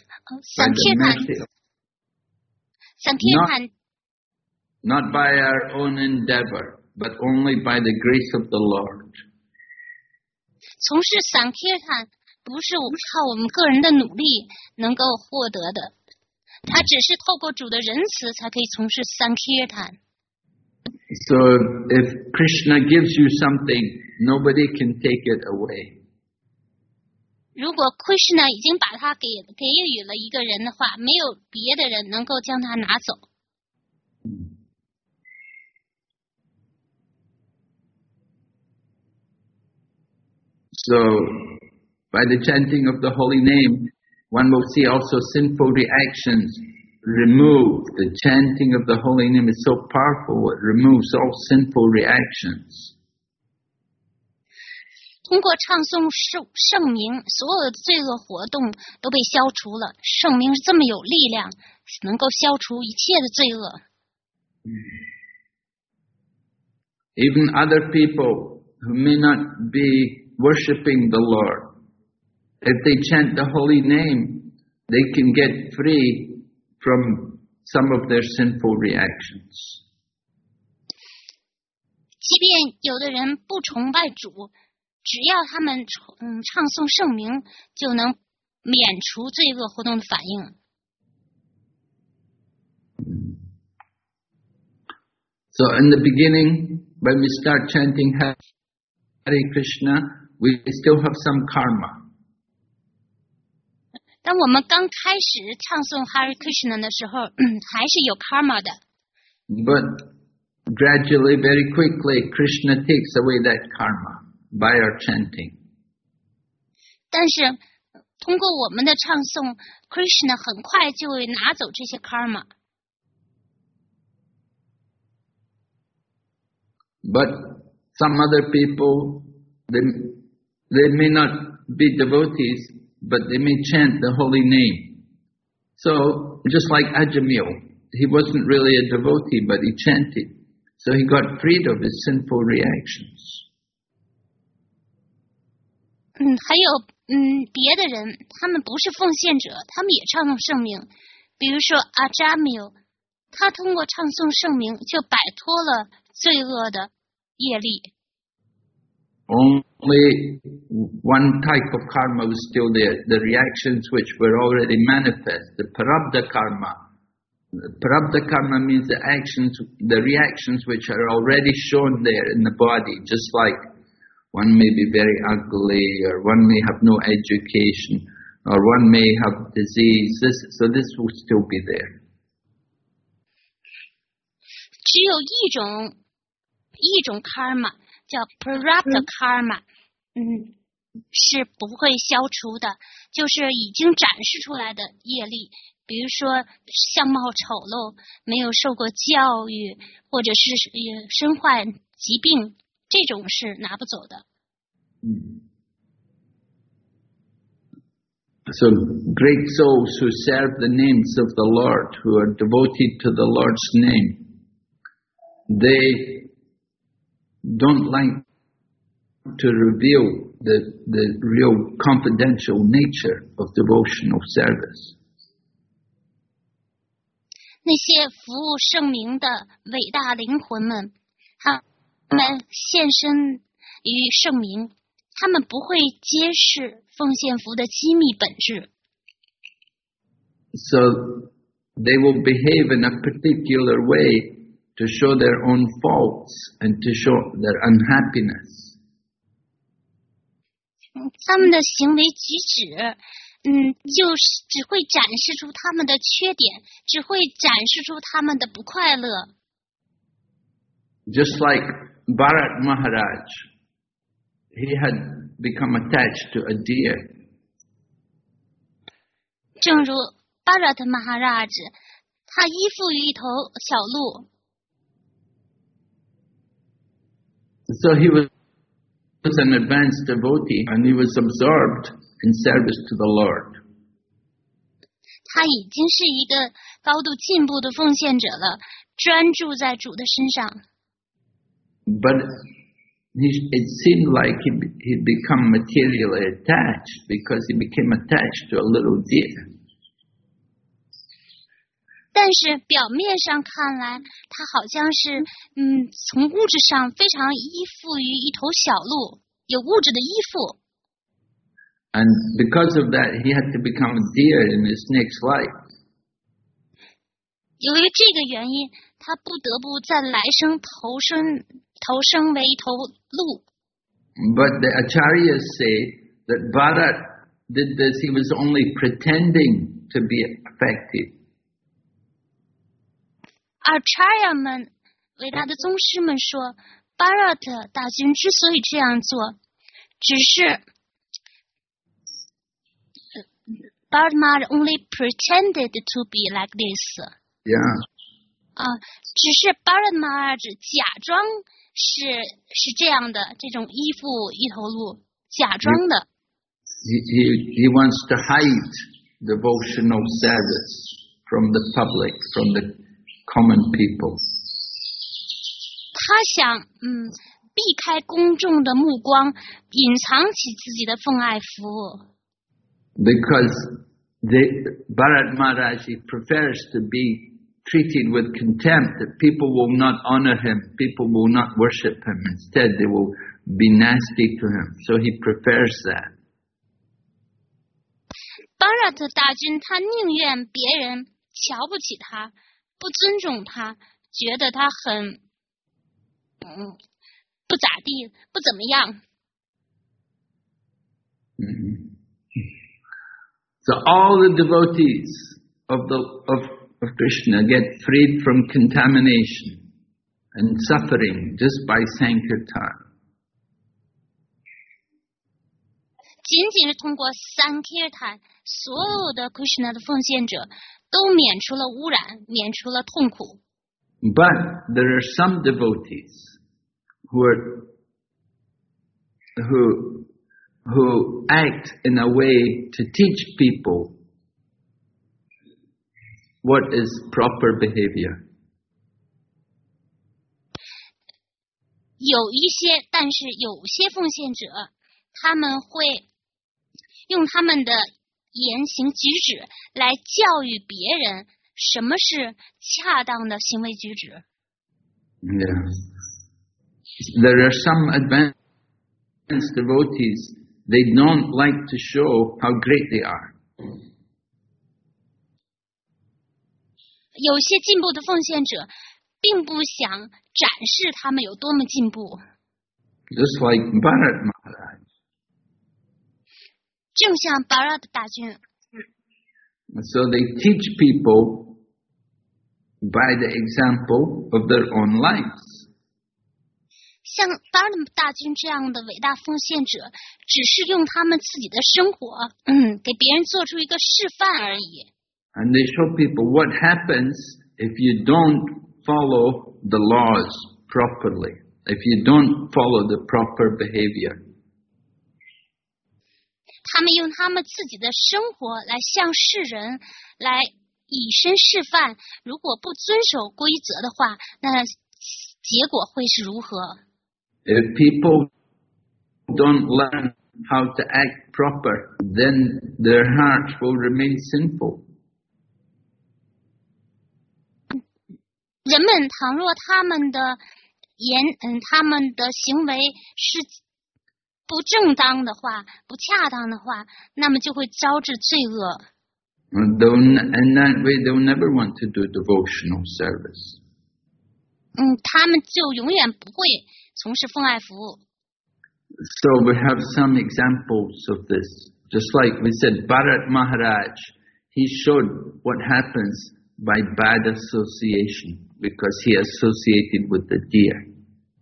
Sankirtan not by our own endeavor, but only by the grace of the Lord. 从事 Sankirtan 不是靠我们个人的努力能够获得的，它只是透过主的仁慈才可以从事 Sankirtan。 So if Krishna gives you something, nobody can take it away. 如果 Krishna 已经把它给予了一个人的话，没有别的人能够将它拿走。 So, by the chanting of the holy name, one will see also sinful reactions removed. The chanting of the holy name is so powerful, it removes all sinful reactions. 通过唱诵圣名，所有的罪恶活动都被消除了。圣名是这么有力量，能够消除一切的罪恶。 Even other people who may not be worshipping the Lord, if they chant the holy name, they can get free from some of their sinful reactions. 即便有的人不崇拜主，只要他们唱诵圣名，就能免除罪恶活动的反应。 So in the beginning, when we start chanting Hare Krishna, we still have some karma. 当我们刚开始唱诵 Hare Krishna 的时候，还是有 karma 的。 But gradually, very quickly, Krishna takes away that karma by our chanting. 但是通过我们的唱诵 ，Krishna 很快就会拿走这些 karma。 But some other people, they may not be devotees, but they may chant the holy name. So, just like Ajamil, he wasn't really a devotee, but he chanted. So he got freed of his sinful reactions. 还有别的人，他们不是奉献者，他们也唱诵圣名。比如说 Ajamil， 他通过唱诵圣名就摆脱了罪恶的业力。 Only one type of karma was still there, the reactions which were already manifest, the prarabdha karma. Prarabdha karma means the reactions which are already shown there in the body, just like one may be very ugly, or one may have no education, or one may have disease. So this will still be there. 只有一种 karma 叫 prarabdha karma， 是不会消除的，就是已经展示出来的业力，比如说相貌丑陋、没有受过教育，或者是身患疾病，这种是拿不走的。 So great souls who serve the names of the Lord, who are devoted to the Lord's name, they don't like to reveal the real confidential nature of devotional service. 那些服务圣名的伟大灵魂们，他们献身于圣名，他们不会揭示奉献服的机密本质。 So they will behave in a particular way to show their own faults and to show their unhappiness. 他们的行为举止，就是只会展示出他们的缺点，只会展示出他们的不快乐。 Just like Bharat Maharaj, he had become attached to a deer. 正如 Bharat Maharaj， 他依附于一头小鹿。 So he was an advanced devotee and he was absorbed in service to the Lord. 他已经是一个高度进步的奉献者了，专注在主的身上。 But it seemed like he'd become materially attached because he became attached to a little deer. 但是表面上看来，他好像是从物质上非常依附于一头小鹿，有物质的依附。 And because of that, he had to become a deer in his next life. 由于这个原因，他不得不在来生投生为一头鹿。 But the acharyas say that Bharat did this, he was only pretending to be affected. Acharya 们，伟大的宗师们说，巴热特大军之所以这样做， 只是Bharat Maharaj only pretended to be like this. Yeah. 只是 Bharat Maharaj 假装是这样的，这种依附一头鹿，假装的。 He wants to hide devotional service from the public, from the common people. 他想避开公众的目光，隐藏起自己的奉爱服务。 Because Bharat Maharaj, he prefers to be treated with contempt, that people will not honor him, people will not worship him. Instead, they will be nasty to him. So he prefers that. Bharat 大军他宁愿别人瞧不起他，不尊重他，觉得他很不咋地，不怎么样。 So all the devotees of Krishna get freed from contamination and suffering just by Sankirtan. 仅仅是通过Sankirtan，所有的 Krishna 的奉献者都免除了污染，免除了痛苦。 But there are some devotees who act in a way to teach people what is proper behavior. 但是有些奉献者，他们会用他们的言行举止来教育别人什么是恰当的行为举止。 Yeah. There are some advanced devotees, they don't like to show how great they are. 有些进步的奉献者并不想展示他们有多么进步。 Just like Bharat Maharaj. 正像 Bharat 大军。 So they teach people by the example of their own lives. 像 Bharat 大军这样的伟大奉献者，只是用他们自己的生活，给别人做出一个示范而已。 And they show people what happens if you don't follow the laws properly, if you don't follow the proper behavior. 他们用他们自己的生活来向世人来以身示范，如果不遵守规则的话，那结果会是如何？ If people don't learn how to act proper, then their hearts will remain sinful. 人们倘若他们的他们的行为是不正当的话，不恰当的话，那么就会招致罪恶。 And that way they'll never want to do devotional service. 他们就永远不会从事奉爱服务。 So we have some examples of this. Just like we said, Bharat Maharaj, he showed what happens by bad association because he associated with the deer.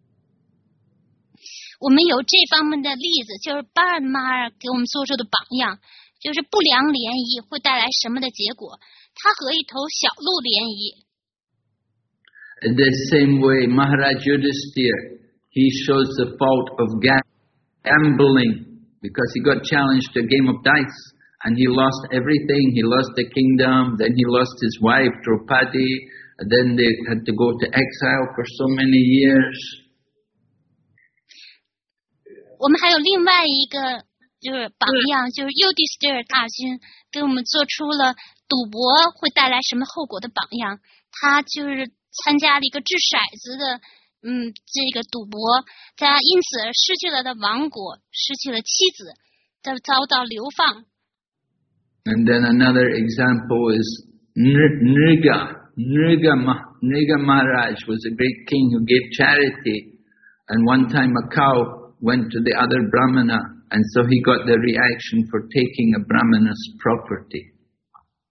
我们有这方面的例子，就是 Bharat Maharaj 给我们做出的榜样，就是不良联谊会带来什么的结果。他和一头小鹿联谊。 In the same way, Maharaj Yudhisthira, he shows the fault of gambling because he got challenged to a game of dice and he lost everything. He lost the kingdom, then he lost his wife Draupadi, and then they had to go to exile for so many years. 我们还有另外一个就是榜样，就是 Yudhisthira 大军给我们做出了赌博会带来什么后果的榜样。他就是参加了一个掷骰子的这个赌博，他因此失去了他王国，失去了妻子，他遭到流放。 And then another example is Nriga. Nriga Maharaj was a great king who gave charity, and one time a cow went to the other Brahmana, and so he got the reaction for taking a Brahmana's property.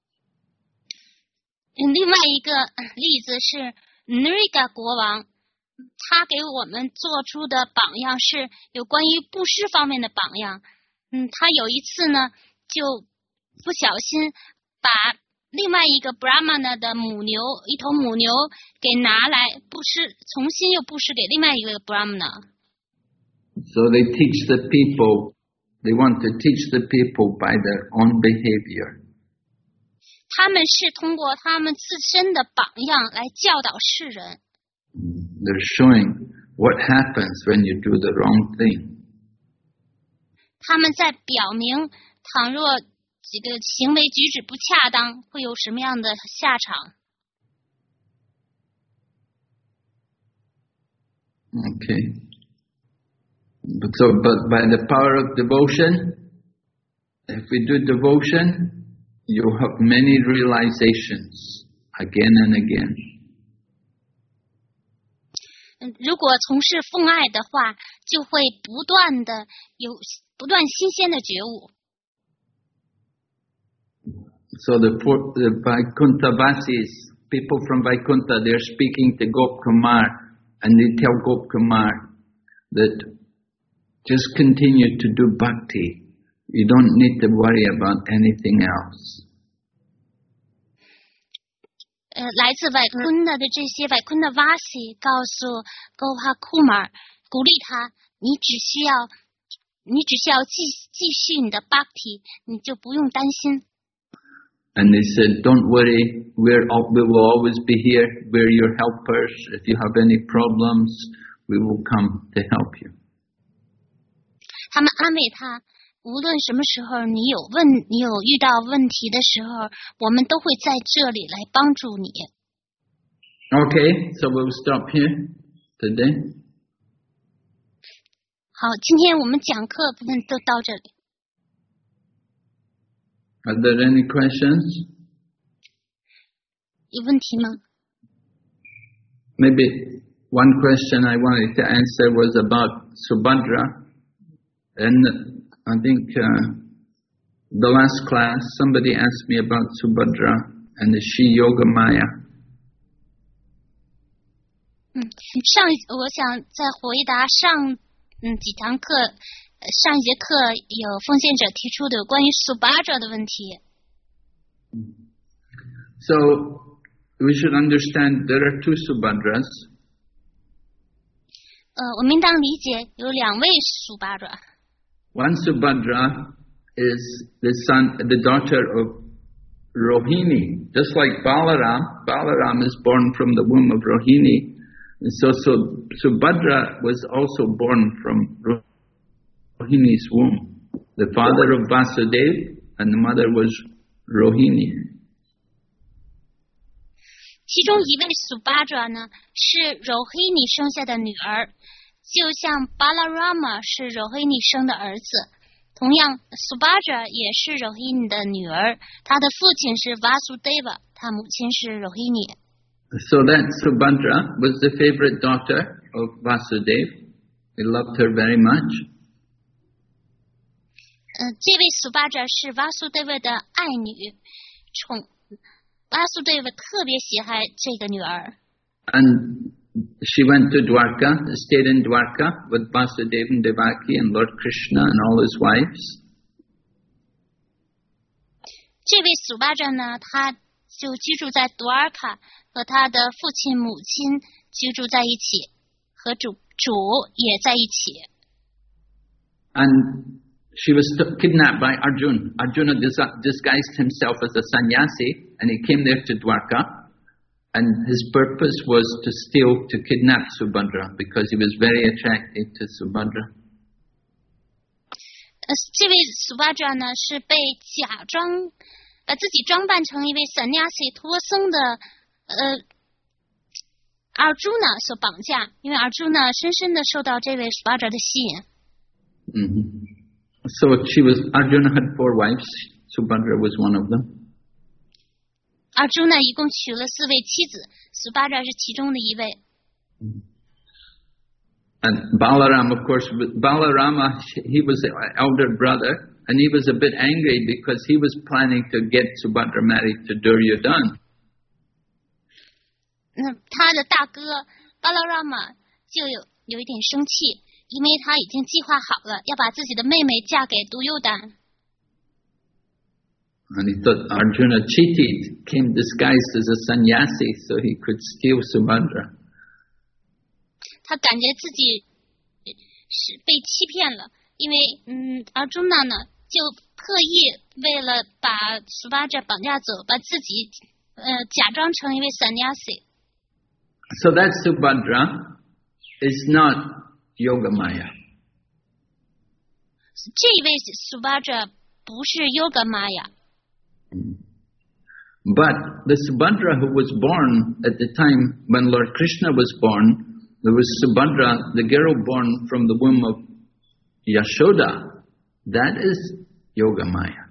另外一个例子是 Nriga 国王， 他给我们做出的榜样是有关于布施方面的榜样。他有一次呢，就不小心把另外一个 Brahmana 的一头母牛给拿来布施，重新又布施给另外一个 Brahmana。 So they teach the people, they want to teach the people by their own behavior. 他们是通过他们自身的榜样来教导世人。 They're showing what happens when you do the wrong thing. 他们在表明，倘若这个行为举止不恰当，会有什么样的下场。 Okay. But by the power of devotion, if we do devotion, you have many realizations again and again. 如果从事奉爱的话，就会不断新鲜的觉悟。 So the Vaikuntha Vasis, people from Vaikuntha, they're speaking to Gopkumar, and they tell Gopkumar that just continue to do bhakti. You don't need to worry about anything else. 来自外昆的这些外昆的瓦西告诉 Gopakumar， 鼓励他，你只需要继续你的 bhakti， 你就不用担心。 And they said, don't worry, we will always be here. We're your helpers. If you have any problems, we will come to help you. 他们安慰他，无论什么时候你有遇到问题的时候，我们都会在这里来帮助你。 Okay, so we'll stop here today. 好，今天我们讲课部分都到这里。 Are there any questions? 有问题吗？ Maybe one question I wanted to answer was about Subhadra. And I think the last class, somebody asked me about Subhadra and is she Yogamaya? 我想再回答上几堂课，上一节课有奉献者提出的有关于 Subhadra 的问题。 So we should understand there are two Subhadras. 我们应当理解有两位 Subhadra。 One Subhadra is the daughter of Rohini, just like Balaram. Balaram is born from the womb of Rohini. And so Subhadra was also born from Rohini's womb. The father of Vasudev and the mother was Rohini. 其中一位 Subhadra 呢是 Rohini 生下的女儿，就像 Balarama 是 Rohini 生的儿子，同样 Subhadra 也是 Rohini 的女儿，她的父亲是 Vasudeva， 她母亲是 Rohini。 So that Subhadra was the favorite daughter of Vasudev. He loved her very much. 这位 Subhadra 是 Vasudeva 的爱女，Vasudeva 特别喜爱这个女儿。 And she went to Dwarka, stayed in Dwarka with Vasudeva and Devaki and Lord Krishna and all his wives. 这位 Subhadra 呢，她就居住在 Dwarka， 和她的父亲母亲居住在一起，和主也在一起。 And she was kidnapped by Arjuna. Arjuna disguised himself as a sannyasi and he came there to Dwarka. And his purpose was to kidnap Subhadra because he was very attracted to Subhadra. 这位 Subhadra 呢是被把自己装扮成一位 sannyasi 托僧的Arjuna 所绑架，因为 Arjuna 深深的受到这位 Subhadra 的吸引。 So Arjuna had 4 wives. Subhadra was one of them. Arjuna 一共娶了4位妻子 ，Subhadra 是其中的一位。 And Balaram, of course, Balarama, he was the elder brother, and he was a bit angry because he was planning to get Subhadra married to Duryodhana. 他的大哥 Balarama 就有一点生气，因为他已经计划好了要把自己的妹妹嫁给毒柚丹。 And he thought Arjuna cheated, came disguised as a sannyasi so he could steal Subhadra. 他感觉自己是被欺骗了，因为Arjuna 呢就特意为了把 Subhadra 绑架走，把自己假装成一位 sannyasi。 So that Subhadra is not Yogamaya. 这位 Subhadra 不是 Yogamaya。 But the Subhadra who was born at the time when Lord Krishna was born, there was Subhadra, the girl born from the womb of Yashoda. That is Yogamaya.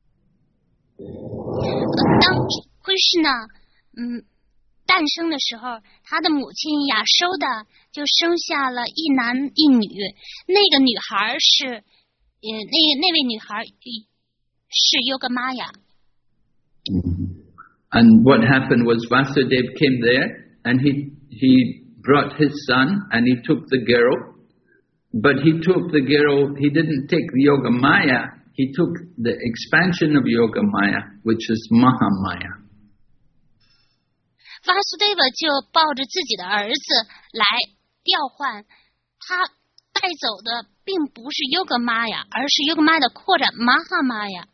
当 Krishna 诞生的时候，他的母亲亚收达就生下了一男一女，那个女孩是那位女孩是 Yogamaya。 And what happened was Vasudeva came there and he brought his son and he took the girl, but he took the girl, he didn't take the Yogamaya, he took the expansion of Yogamaya, which is Mahamaya. Vasudeva 就抱着自己的儿子来调换，他带走的并不是 Yogamaya， 而是 Yogamaya 的扩展 Mahamaya。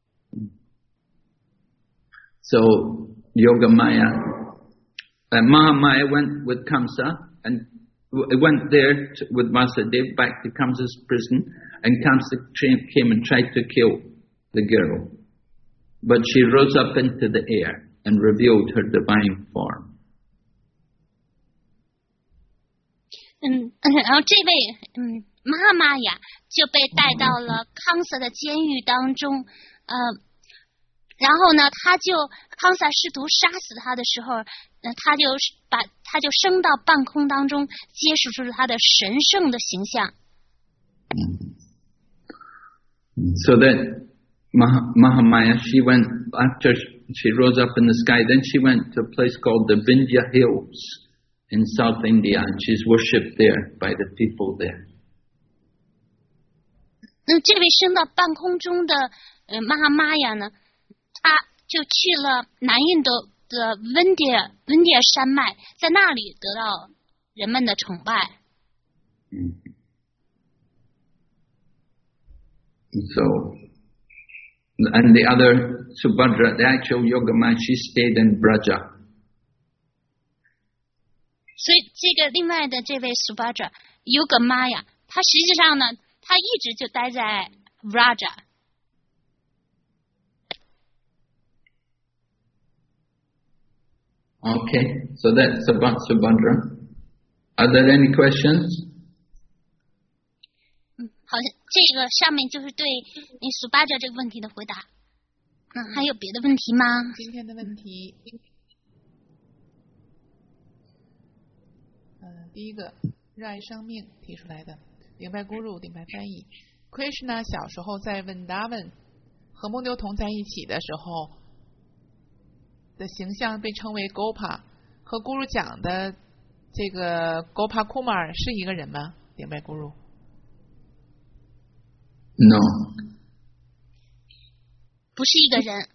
So Yogamaya, Mahamaya went with Kamsa and went there with Vasudeva back to Kamsa's prison, and Kamsa came and tried to kill the girl. But she rose up into the air and revealed her divine form. 然后这位Mahamaya 就被带到了康萨的监狱当中，然后呢，康萨试图杀死他的时候，他就升到半空当中，揭示出了他的神圣的形象。 So that Mahamaya, she went after she rose up in the sky. Then she went to a place called the Vindhya Hills in South India, and she's worshipped there by the people there. 这位升到半空中的Mahamaya呢，他就去了南印度的温迪亚山脉，在那里得到人们的崇拜。 So, and the other Subhadra, the actual Yogamaya, she stayed in Braja. 所以这个另外的这位 Subhadra Yogamaya， 他实际上呢，他一直就待在 Vraja。 Okay, so that's about Subhadra. Are there any questions? 好像这个上面就是对你 Subhadra 这个问题的回答。还有别的问题吗？ 今天的问题，第一个热爱生命提出来的，顶白 Guru 顶白翻译。Krishna 小时候在 Vrindavan 和牦牛童在一起的时候的形象被称为 Gopa， 和 Guru 讲的这个 Gopa Kumar 是一个人吗？顶白 Guru。 No. 不是一个人。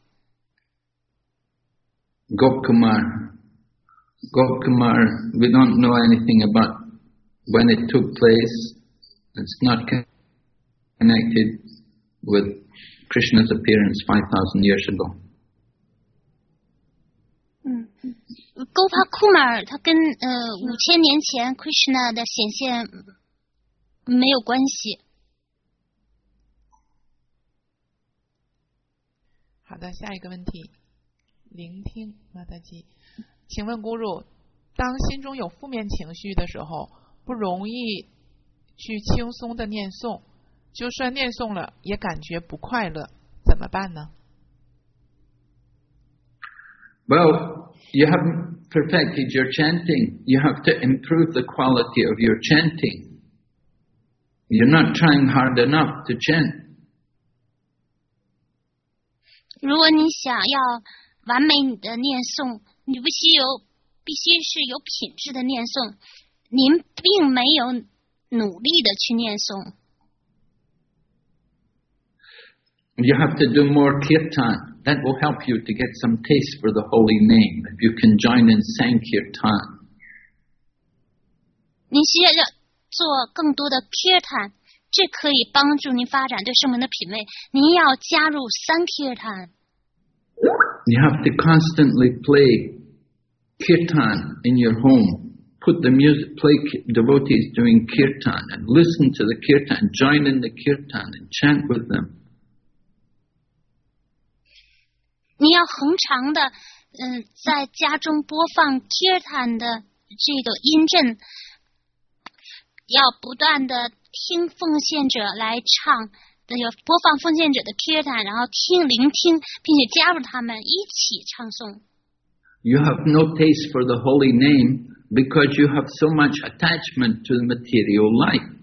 Gopkumar, we don't know anything about when it took place. It's not connected with Krishna's appearance 5,000 years ago. Gopa Kumar 他跟5000年前 Krishna 的显现没有关系。 好的，下一个问题，聆听马达基，请问 Guru， 当心中有负面情绪的时候，不容易去轻松的念诵，就算念诵了也感觉不快乐，怎么办呢？ Well, you haven't perfected your chanting. You have to improve the quality of your chanting. You're not trying hard enough to chant. 如果你想要完美你的念诵，你必须是有品质的念诵。 您并没有努力的去念诵。 You have to do more kirtan. That will help you to get some taste for the holy name. If you can join in Sankirtan. 您需要做更多的 kirtan， 这可以帮助您发展对圣名的品味。您要加入Sankirtan。 You have to constantly play kirtan in your home. Put the music, play devotees doing kirtan and listen to the kirtan, join in the kirtan and chant with them. 你要恒常的，在家中播放 kirtan 的这个音阵，要不断的听奉献者来唱，要播放奉献者的 kirtan， 然后聆听，并且加入他们一起唱诵。 You have no taste for the holy name because you have so much attachment to the material life.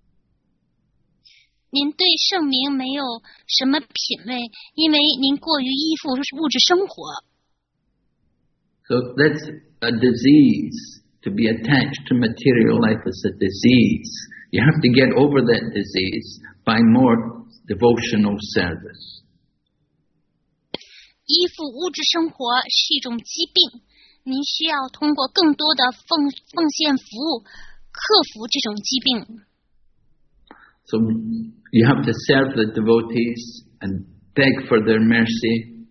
您对圣名没有什么品味，因为您过于依附物质生活。 So that's a disease. To be attached to material life is a disease. You have to get over that disease by more devotional service. 依附物质生活是一种疾病，您需要通过更多的奉献服务，克服这种疾病。 So you have to serve the devotees and beg for their mercy.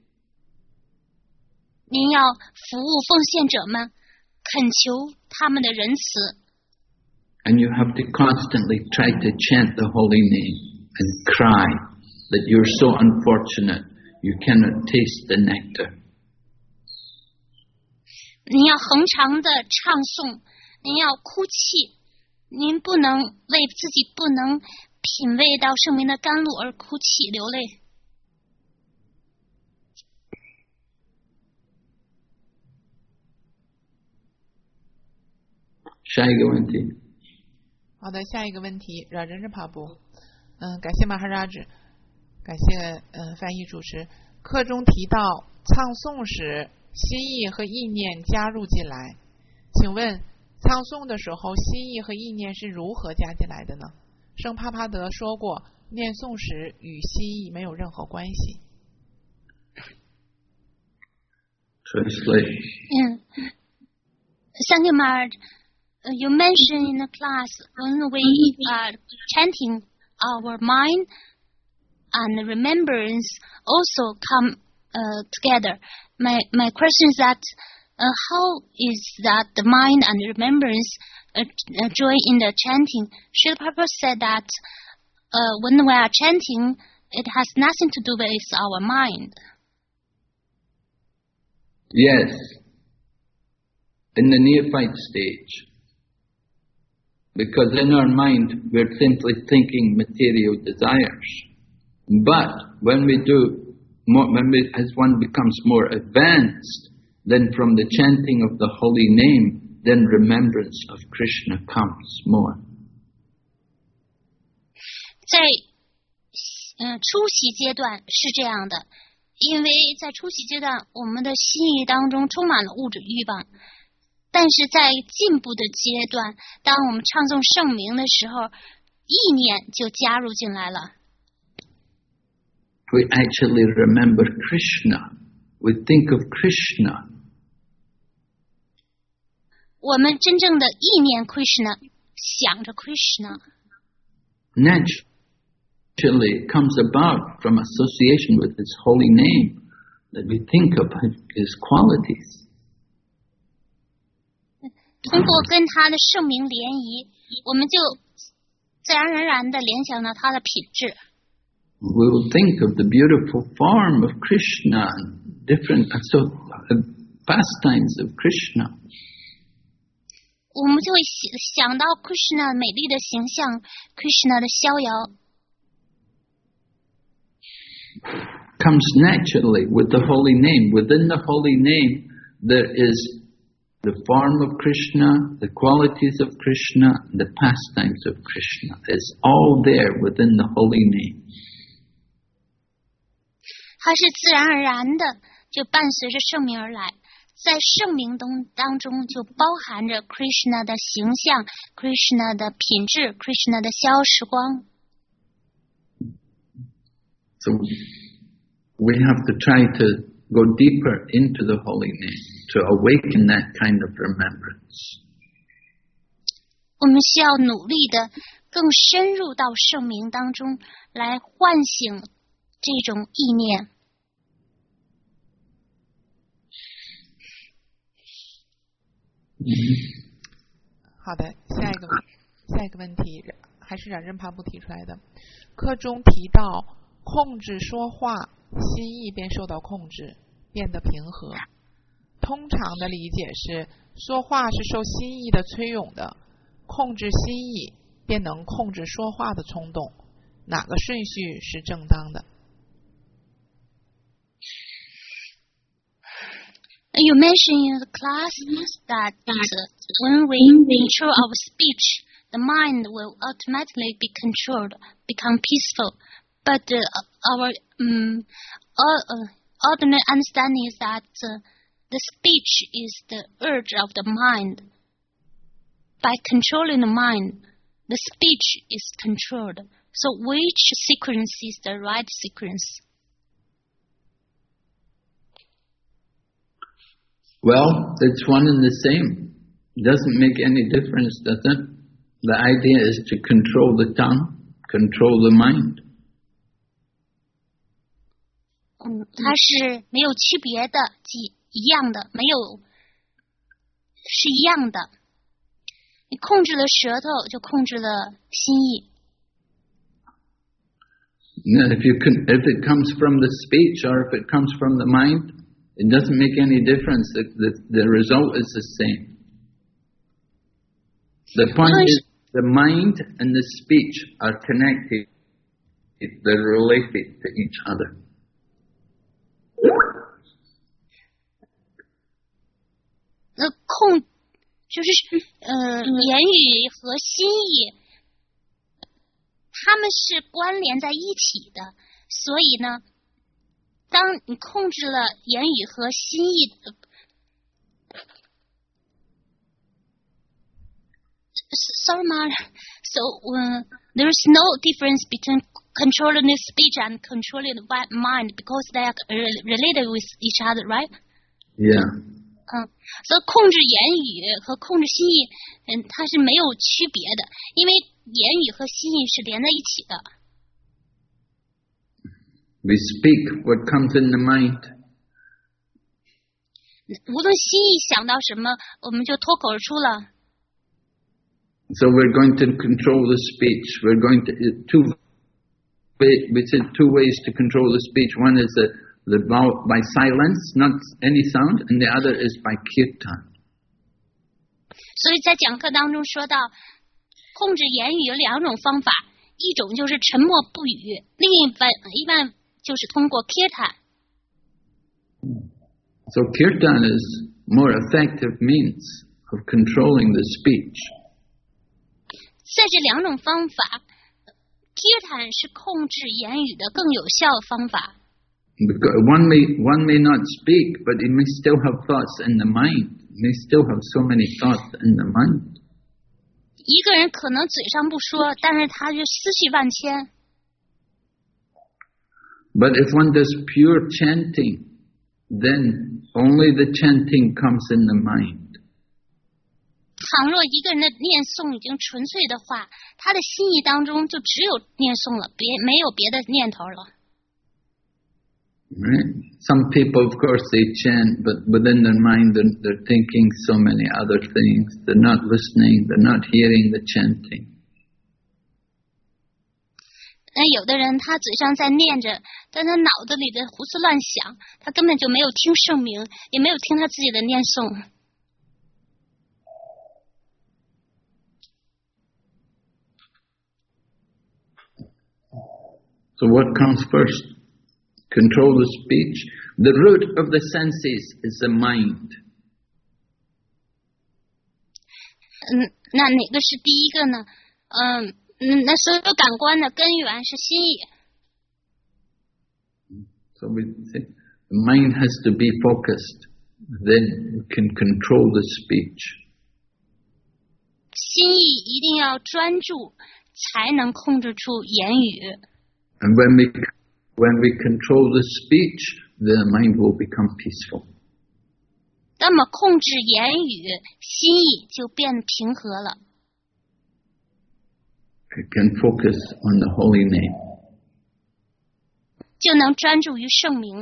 您要服务奉献者们，恳求他们的仁慈。 And you have to constantly try to chant the holy name and cry that you're so unfortunate you cannot taste the nectar. 您要恒常的唱诵，您要哭泣，您不能为自己不能品味到圣名的甘露而哭泣流泪。 下一个问题。 好的，下一个问题，让人帕布。感谢马哈拉吉，感谢翻译主持。课中提到唱诵时心意和意念加入进来，请问唱诵的时候心意和意念是如何加进来的呢？圣帕帕德说过，念诵时与心意没有任何关系。 Translate. Thank you, Marge. You mentioned in the class when we are chanting, our mind and remembrance also come together. My question is that how is that the mind and remembrance join in the chanting? Srila Prabhupada said that when we are chanting, it has nothing to do with our mind. Yes. In the neophyte stage. Because in our mind, we're simply thinking material desires. But when we do more, as one becomes more advanced, then from the chanting of the holy name, then remembrance of Krishna comes more. 在初习阶段是这样的，因为在初习阶段，我们的心意当中充满了物质欲望。但是在进步的阶段，当我们唱诵圣名的时候，意念就加入进来了。 We actually remember Krishna. We think of Krishna. 我们真正的意念 Krishna， 想着 Krishna。 Naturally, it comes about from association with His holy name that we think of His qualities. 通过跟他的圣名联谊，我们就自然而然的联想到他的品质。 We will think of the beautiful form of Krishna and different pastimes of Krishna. 我们就会想到 Krishna 美丽的形象 ，Krishna 的逍遥。 Comes naturally with the holy name. Within the holy name, there is the form of Krishna, the qualities of Krishna, and the pastimes of Krishna. It's all there within the holy name. 它是自然而然的，就伴随着圣名而来。 在圣名当中就包含着 Krishna 的形象 Krishna 的品质 Krishna 的逍遥时光。 So we have to try to go deeper into the holy name to awaken that kind of remembrance. 我们需要努力的更深入到圣名当中来唤醒这种意念。 好的，下一个问题还是冉真帕布提出来的。课中提到控制说话，心意便受到控制，变得平和。通常的理解是，说话是受心意的催涌的，控制心意便能控制说话的冲动。哪个顺序是正当的？ You mentioned in the class that when we control our speech, the mind will automatically be controlled, become peaceful. But our ordinary understanding is that the speech is the urge of the mind. By controlling the mind, the speech is controlled. So which sequence is the right sequence? Well, it's one and the same. It doesn't make any difference, does it? The idea is to control the tongue, control the mind. 它是没有区别的，一样的，没有是一样的。你控制了舌头，就控制了心意。 Now, if it comes from the speech or if it comes from the mind, it doesn't make any difference. The result is the same. The point is the mind and the speech are connected. They're related to each other. 控就是言语和心意，它们是关联在一起的。所以呢，当你控制了言语和心意，sorry, Mara. So there is no difference between controlling the speech and controlling the mind because they are related with each other, right? Yeah. 所以控制言语和控制心意，它是没有区别的，因为言语和心意是连在一起的。 We speak what comes in the mind. 无论心意想到什么，我们就脱口而出了。 So we're going to control the speech. We're going to we said two ways to control the speech. One is by silence, not any sound, and the other is by kirtan. 所以在讲课当中说到，控制言语有两种方法，一种就是沉默不语，另一半就是通过 kirtan。 So kirtan is more effective means of controlling the speech. 在这两种方法 ，kirtan 是控制言语的更有效方法。 Because one may not speak, but he may still have thoughts in the mind. He may still have so many thoughts in the mind. 一个人可能嘴上不说，但是他就思绪万千。 But if one does pure chanting, then only the chanting comes in the mind. 倘若一个人的念诵已经纯粹的话，他的心意当中就只有念诵了，没有别的念头了。 Right? Some people, of course, they chant, but within their mind they're thinking so many other things. They're not listening, they're not hearing the chanting. 那有的人他嘴上在念着，但他脑子里的胡思乱想，他根本就没有听圣名，也没有听他自己的念诵。 So what comes first? Control the speech. The root of the senses is the mind. 那哪个是第一个呢？那所有感官的根源是心意。 So we say the mind has to be focused. then you can control the speech. 心意一定要专注，才能控制住言语。 And when we control the speech, the mind will become peaceful. 那么控制言语，心意就变得平和了。 It can focus on the holy name. 就能专注于圣名。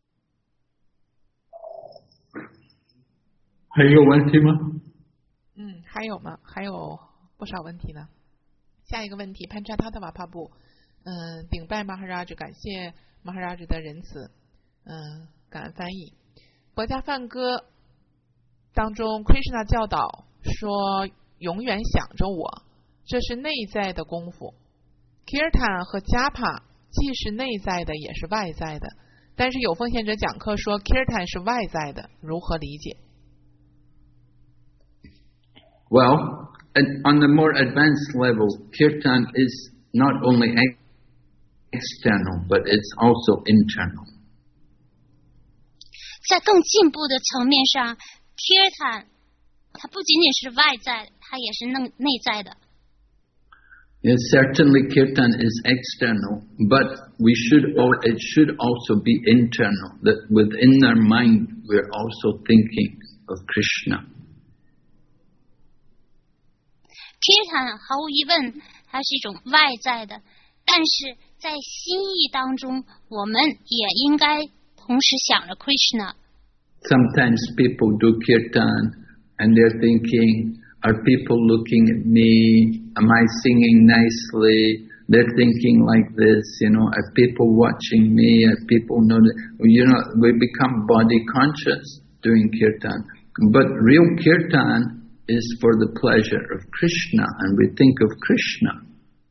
还有问题吗？ 还有吗？还有不少问题呢。下一个问题，潘查塔塔瓦帕布，顶拜马哈拉吉，感谢马哈拉吉的仁慈，感恩翻译。博家梵歌当中 ，Krishna 教导说，永远想着我，这是内在的功夫。Kirtan 和 Japa 既是内在的，也是外在的。但是有奉献者讲课说 Kirtan 是外在的，如何理解？ Well, on the more advanced level, Kirtan is not only external, but it's also internal. 在更进步的层面上 ，Kirtan 它不仅仅是外在，它也是内在的。 Yes, certainly Kirtan is external, but it should also be internal, that within our mind we're also thinking of Krishna. Kirtan 毫无疑问，它是一种外在的，但是在心意当中，我们也应该同时想着 Krishna。 Sometimes people do Kirtan and they're thinking, are people looking at me? Am I singing nicely? They're thinking like this, are people watching me? Are people noticing? We become body conscious doing Kirtan. But real Kirtan is for the pleasure of Krishna, and we think of Krishna.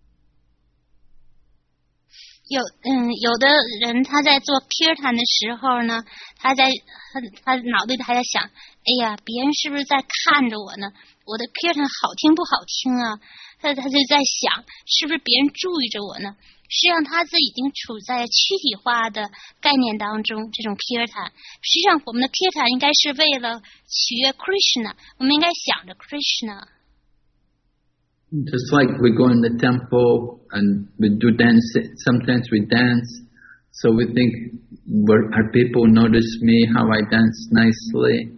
有的人他在做 Kirtan 的时候呢，他脑袋里还在想，哎呀，别人是不是在看着我呢？我的 Kirtan 好听不好听啊？他就在想，是不是别人注意着我呢？实际上他自己已经处在躯体化的概念当中，这种 Kirtan。实际上我们的 Kirtan 应该是为了取悦 Krishna， 我们应该想着 Krishna。 Just like we go in the temple and we do dance, sometimes we dance, so we think, are people notice me how I dance nicely?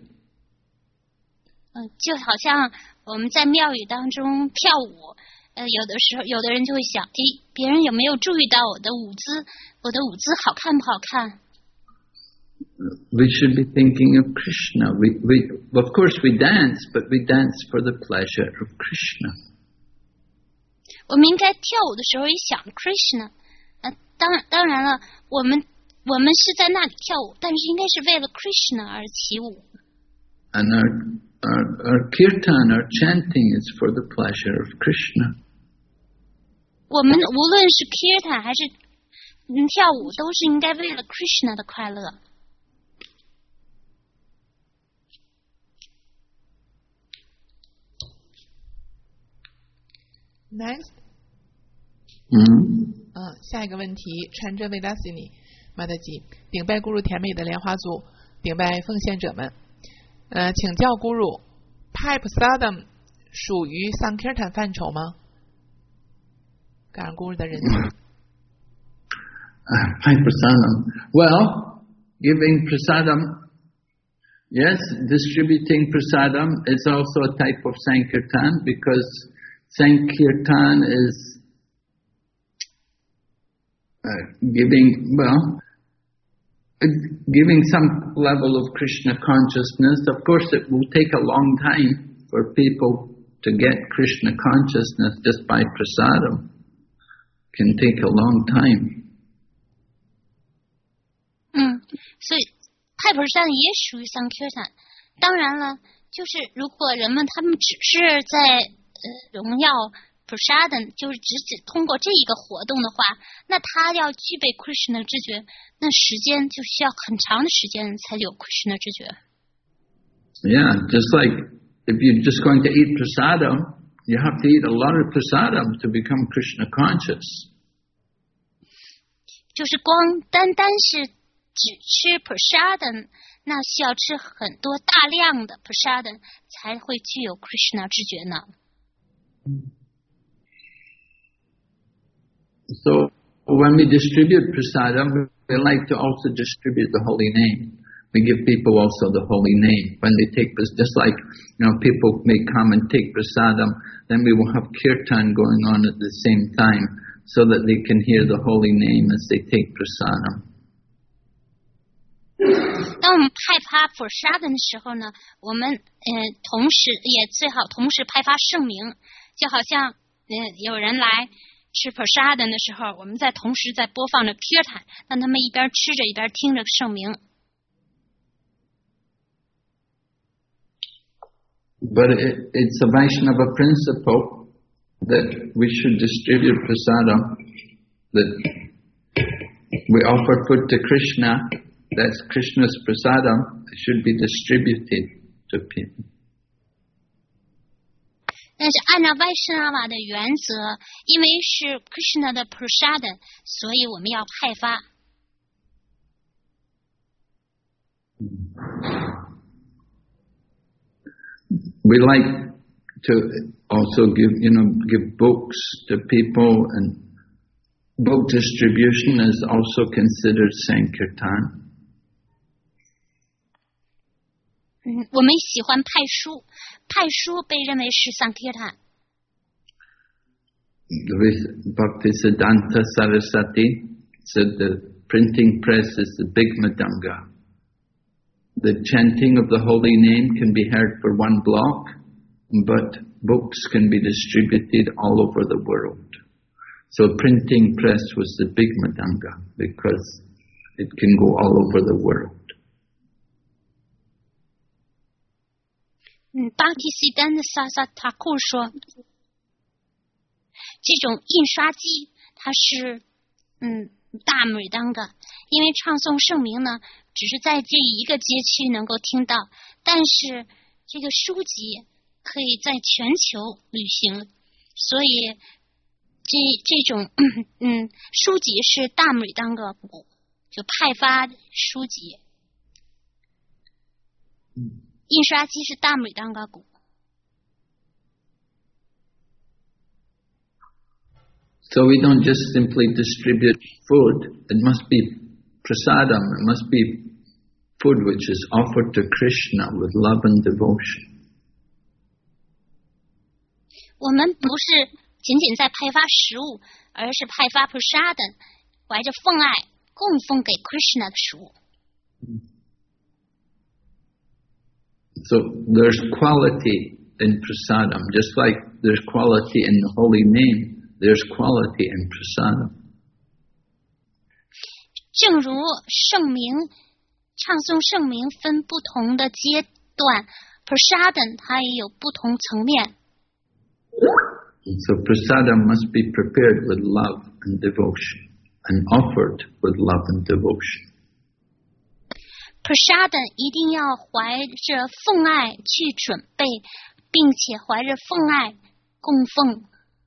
就好像我们在庙宇当中跳舞，有的时候有的人就会想，别人有没有注意到我的舞姿好看不好看？ We should be thinking of Krishna. Of course we dance, but we dance for the pleasure of Krishna. 我们应该跳舞的时候也想 Krishna， 当然了，我们是在那里跳舞，但是应该是为了 Krishna 而起舞。 And our kirtan, our chanting is for the pleasure of Krishna. 我们无论是 kirtan 还是跳舞，都是应该为了 Krishna 的快乐。 Next. 下一个问题，传着维达西尼马德吉，顶拜咕噜甜美的莲花族，顶拜奉献者们。请教咕噜 ，Pipe Sadam 属于 Sankirtan 范畴吗？感恩咕噜的仁慈。 Pipe Prasadam. Well, giving Prasadam, yes, distributing Prasadam is also a type of Sankirtan because Sankirtan is giving some level of Krishna consciousness. Of course, it will take a long time for people to get Krishna consciousness just by prasadam. It can take a long time. 所以派普山也属于 Sankirtan。当然了，就是如果人们他们只是在荣耀 Prasadam， 就是只通过这一个活动的话，那他要具备 Krishna 知觉，那时间就需要很长的时间才有 Krishna 知觉。 Yeah, just like if you're just going to eat prasadam, you have to eat a lot of prasadam to become Krishna conscious. 就是光单是只吃 Prasadam， 那需要吃很多大量的 prasada 才会具有 Krishna 知觉呢。 So when we distribute prasadam, we like to also distribute the holy name. We give people also the holy name. When they take this, just like, people may come and take prasadam, then we will have kirtan going on at the same time so that they can hear the holy name as they take prasadam. 当我们派发 prasada 的时候呢，我们同时也最好同时派发圣名，就好像有人来吃 prasada 的时候，我们在同时在播放着 kirtan， 让他们一边吃着一边听着圣名。 But it's a Vaishnava principle that we should distribute prasadam, that we offer food to Krishna, that's Krishna's prasadam, should be distributed to people. 但是按照 Vaishnava 的原则，因为是 Krishna 的 prasada， 所以我们要派发。 We like to also give books to people, and book distribution is also considered Sankirtan. 我们喜欢派书，派书被认为是 Sankirtan。 Bhaktisiddhanta Saraswati said the printing press is the big madanga. The chanting of the holy name can be heard for one block, but books can be distributed all over the world. So printing press was the big madanga because it can go all over the world. Bhaktisiddhanta Saraswati Thakur 说，这种印刷机它是大mridanga，因为唱诵圣名呢，只是在这一个街区能够听到，但是这个书籍可以在全球旅行，所以这种书籍是大mridanga鼓，就派发书籍。印刷机是大mridanga鼓。 So we don't just simply distribute food. It must be prasadam. It must be food which is offered to Krishna with love and devotion. 我们不是仅仅在派发食物，而是派发 prasada， 怀着奉爱供奉给 Krishna 的食物。 So there's quality in prasadam, just like there's quality in the holy name. There's quality in prasadam. 正如圣名唱诵圣名分不同的阶段 ，prasada 它也有不同层面。 So prasadam must be prepared with love and devotion, and offered with love and devotion. prasada 一定要怀着奉爱去准备，并且怀着奉爱供奉。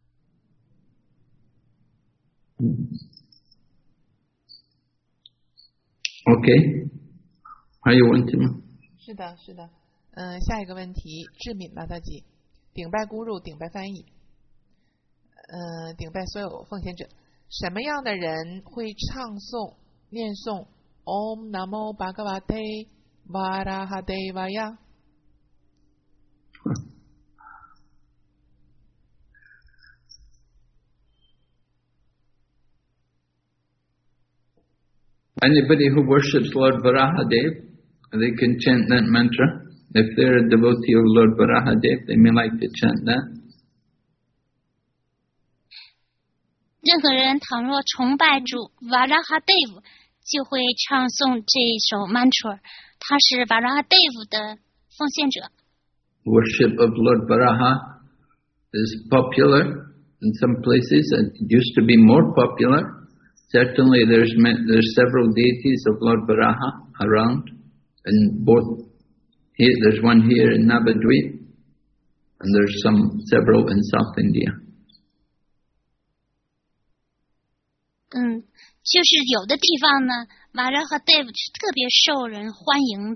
Okay. 还有问题吗？ 是的，是的。下一个问题，志敏马大吉，顶拜咕噜，顶拜翻译，顶拜所有奉献者。什么样的人会唱诵、念诵 Om Namo Bhagavate Varahadevaya？ Anybody who worships Lord Varahadev, they can chant that mantra. If they're a devotee of Lord Varahadev, they may like to chant that. 任何人倘若崇拜主 Varahadev， 就会唱诵这首 mantra。他是 Varahadev 的奉献者。 Worship of Lord Varaha is popular in some places. It used to be more popular. Certainly there's several deities of Lord Varaha around, and both here, there's one here in Navadvip, and there's several in South India. 就是有的地方呢，Varahadev是特别受人欢迎的。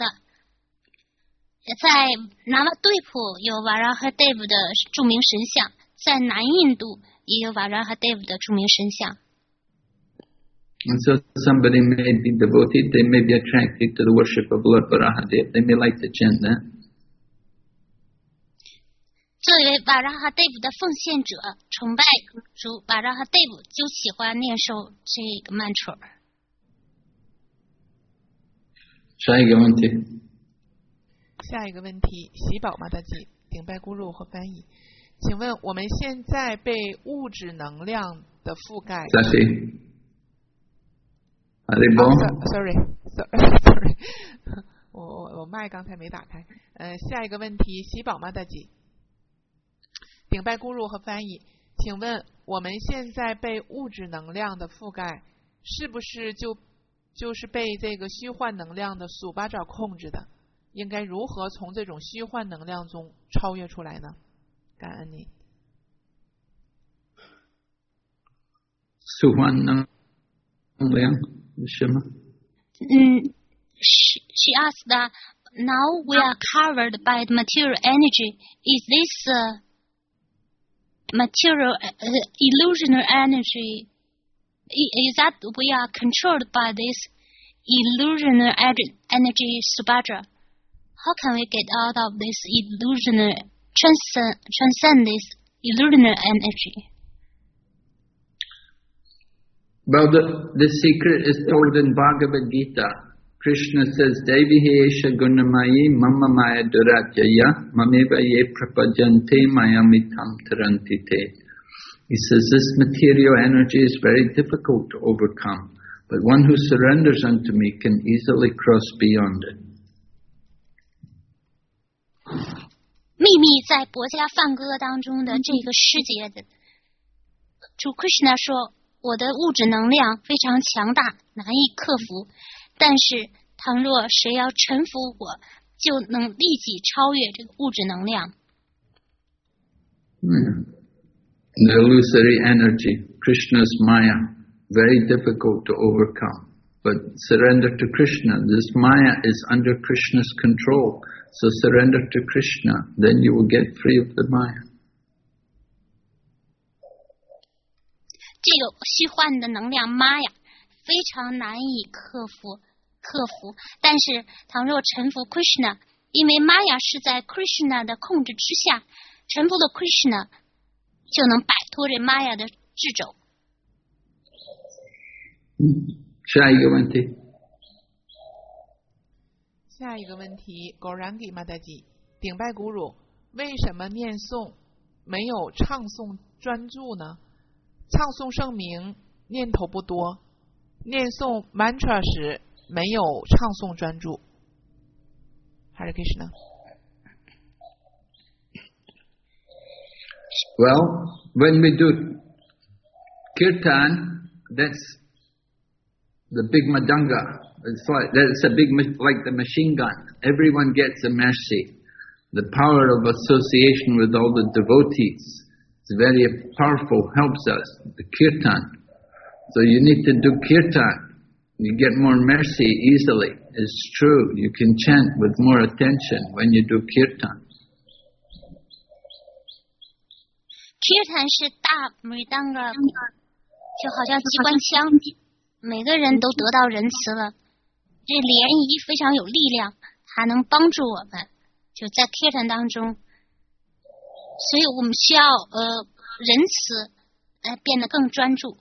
在那瓦对普有 Varahadev 的著名神像，在南印度也有 Varahadev 的著名神像。 And so somebody may be devoted, they may be attracted to the worship of Lord Varahadev, they may like to chant that. 作为 Varahadev 的奉献者，崇拜主 Varahadev 就喜欢念诵这个曼彻。 下一个问题。 下一个问题，喜宝玛达吉顶拜咕噜和翻译，请问我们现在被物质能量的覆盖。Sorry， 我麦刚才没打开。下一个问题，喜宝玛达吉顶拜咕噜和翻译，请问我们现在被物质能量的覆盖，是不是就是被这个虚幻能量的苏巴爪控制的？应该如何从这种虚幻能量中超越出来呢？感恩你。 虚幻能量什么 ？She asked that now we are covered by the material energy. Is this material illusionary energy? Is that we are controlled by this illusionary energy, Subhadra? How can we get out of this illusionary, transcend this illusionary energy? Well, the secret is told in Bhagavad Gita. Krishna says, Devihi Gunamayi Mama Maya Duratyaya Mameva Ye Prapajante Mayamitam Tarantite. He says, this material energy is very difficult to overcome, but one who surrenders unto me can easily cross beyond it. 秘密在《薄伽梵歌》当中的这个世界的主 Krishna 说，我的物质能量非常强大，难以克服。但是，倘若谁要臣服我，就能立即超越这个物质能量。 The illusory energy, Krishna's Maya, very difficult to overcome. But surrender to Krishna. This Maya is under Krishna's control. So surrender to Krishna, then you will get free of the Maya. 这个虚幻的能量 Maya 非常难以克服，但是倘若臣服 Krishna， 因为 Maya 是在 Krishna 的控制之下，臣服了 Krishna 就能摆脱这 Maya 的掣肘。 下一个问题。 下一个问题 Gorangi Madaji 顶拜古鲁，为什么念诵没有唱诵专注呢？唱诵圣名念头不多，念诵 mantra 时没有唱诵专注。Hare Krishna。 Well, when we do kirtan, that's the big madanga. That's a big, like the machine gun. Everyone gets a mercy. The power of association with all the devotees is very powerful, helps us. The kirtan. So you need to do kirtan. You get more mercy easily. It's true. You can chant with more attention when you do kirtan. Kirtan 是大 mridanga， 就好像机关枪，每个人都得到仁慈了。这涟漪非常有力量，还能帮助我们，就在 kirtan 当中，所以我们需要仁慈来变得更专注。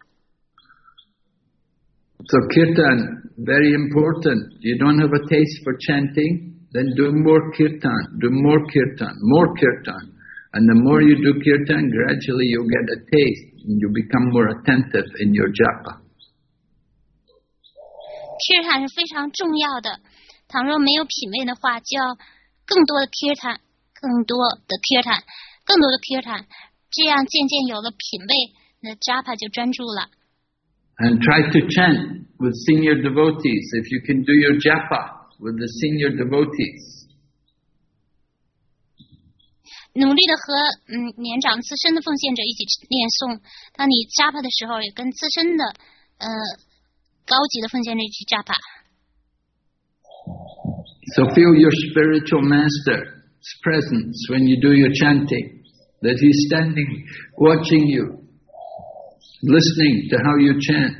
So kirtan, very important. You don't have a taste for chanting, then do more kirtan, do more kirtan, more kirtan. And the more you do kirtan, gradually you'll get a taste and you become more attentive in your japa. kirtan 是非常重要的，倘若没有品味的话，就要更多的 kirtan， 更多的 kirtan， 更多的 kirtan， 这样渐渐有了品味，那 japa 就专注了。 And try to chant with senior devotees, if you can do your japa with the senior devotees. 努力的和年长资深的奉献者一起念诵，当你 japa 的时候，也跟资深的高级的奉献者去扎巴。 So feel your spiritual master's presence when you do your chanting, that he's standing, watching you, listening to how you chant.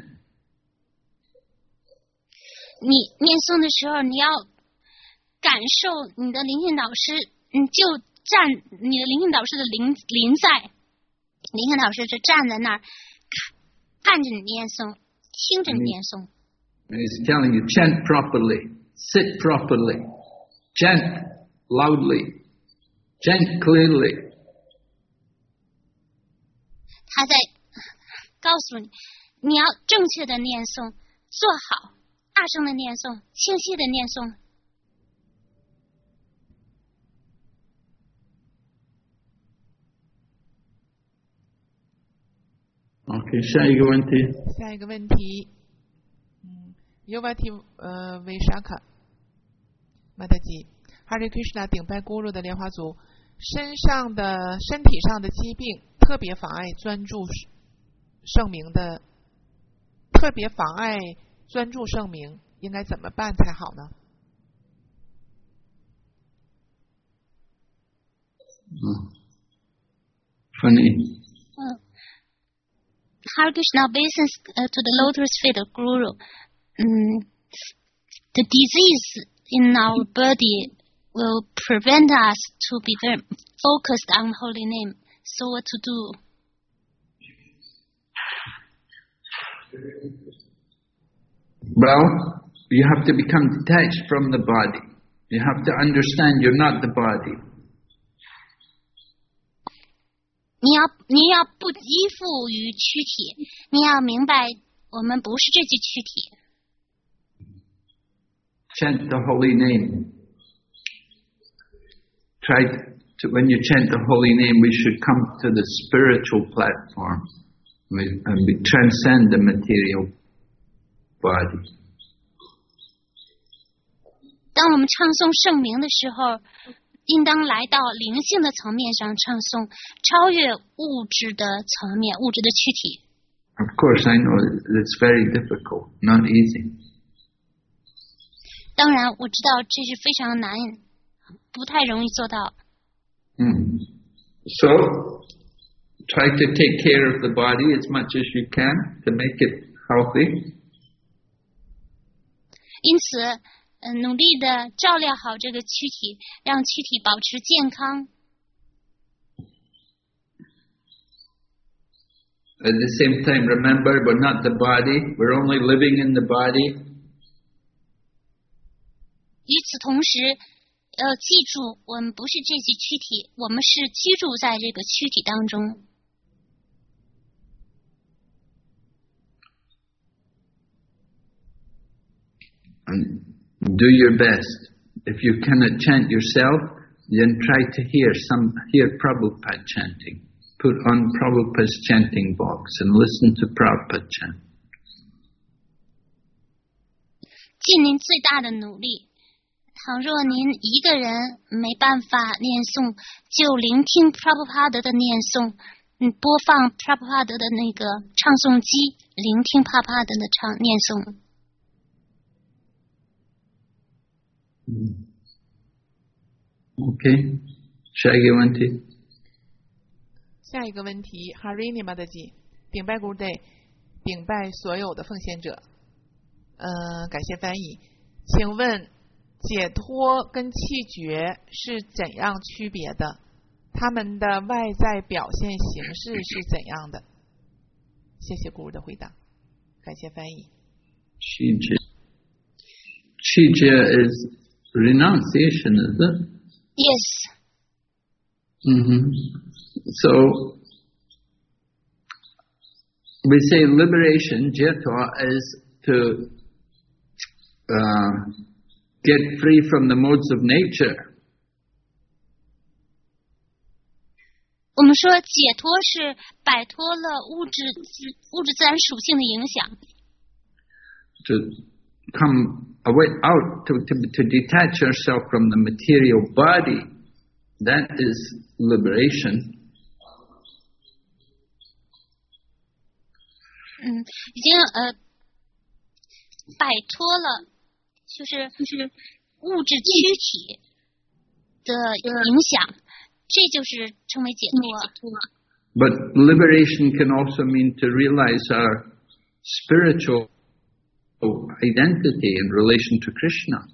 你念诵的时候，你要感受你的灵性导师，就站你的灵性导师的临在，灵性导师就站在那儿，看着你念诵，听着你念诵。 And he's telling you, chant properly, sit properly, chant loudly, chant clearly. 他在告诉你，你要正确的念诵，做好，大声的念诵，清晰的念诵。 OK， 下一个问题。 下一个问题，Yuvati Vishaka 马特吉，Hare Krishna 顶拜咕噜的莲花族，身体上的疾病特别妨碍专注圣名的，特别妨碍专注圣名，应该怎么办才好呢 ？Funny. Hare Krishna obeisance to the lotus feet of Guru. The disease in our body will prevent us to be very focused on holy name. So what to do? Well, you have to become detached from the body. You have to understand you're not the body. 你要不依附于躯体，你要明白我们不是这具躯体。 Chant the holy name. When you chant the holy name, we should come to the spiritual platform and we transcend the material body. 当我们唱诵圣名的时候，应当来到灵性的层面上唱诵，超越物质的层面，物质的躯体。 Of course, I know it's very difficult, not easy. 当然，我知道这是非常难，不太容易做到。 So, try to take care of the body as much as you can to make it healthy. 因此。努力的照料好这个躯体，让躯体保持健康。 At the same time, remember, we're not the body. We're only living in the body. 与此同时，要记住，我们不是这具躯体，我们是居住在这个躯体当中。 Do your best. If you cannot chant yourself, then try to hear Prabhupada chanting. Put on Prabhupada's chanting box and listen to Prabhupada chant. 尽您最大的努力。倘若您一个人没办法念诵，就聆听 Prabhupada 的念诵，播放 Prabhupada 的那个唱诵机，聆听 Prabhupada 的念诵。 OK， 下一个问题。 下一个问题 ，Harini Mataji， 顶拜 Gurudev， 顶拜所有的奉献者。感谢翻译。请问，解脱跟气绝是怎样区别的？他们的外在表现形式是怎样的？谢谢 Guru 的回答。感谢翻译。 Chija is renunciation, is it? Yes. So, we say liberation, jeta, is to get free from the modes of nature. 我们说解脱是摆脱了物质自然属性的影响。 To come out, to detach yourself from the material body, that is liberation. 已经摆脱了就是物质躯体的影响，这就是称为解脱。 But liberation can also mean to realize our spiritual identity in relation to Krishna.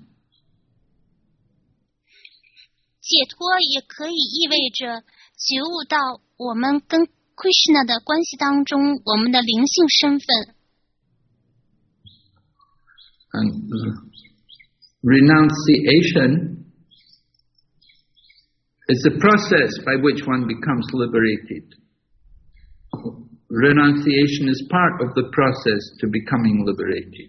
解脱也可以意味着觉悟到我们跟 Krishna 的关系当中，我们的灵性身份。 And renunciation is the process by which one becomes liberated. Renunciation is part of the process to becoming liberated.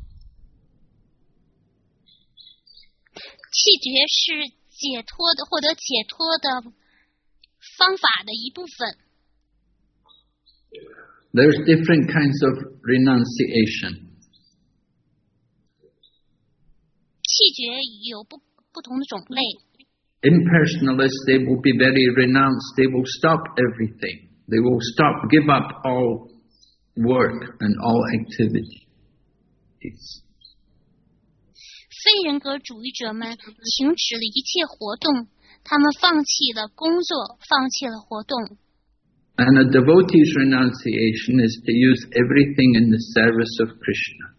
弃绝是解脱的，获得解脱的方法的一部分。 There's different kinds of renunciation. 弃绝有不同的种类。 Impersonalists, they will be very renounced. They will stop everything. They will give up all work and all activities. 非人格主义者们停止了一切活动，他们放弃了工作，放弃了活动。 And a devotee's renunciation is to use everything in the service of Krishna.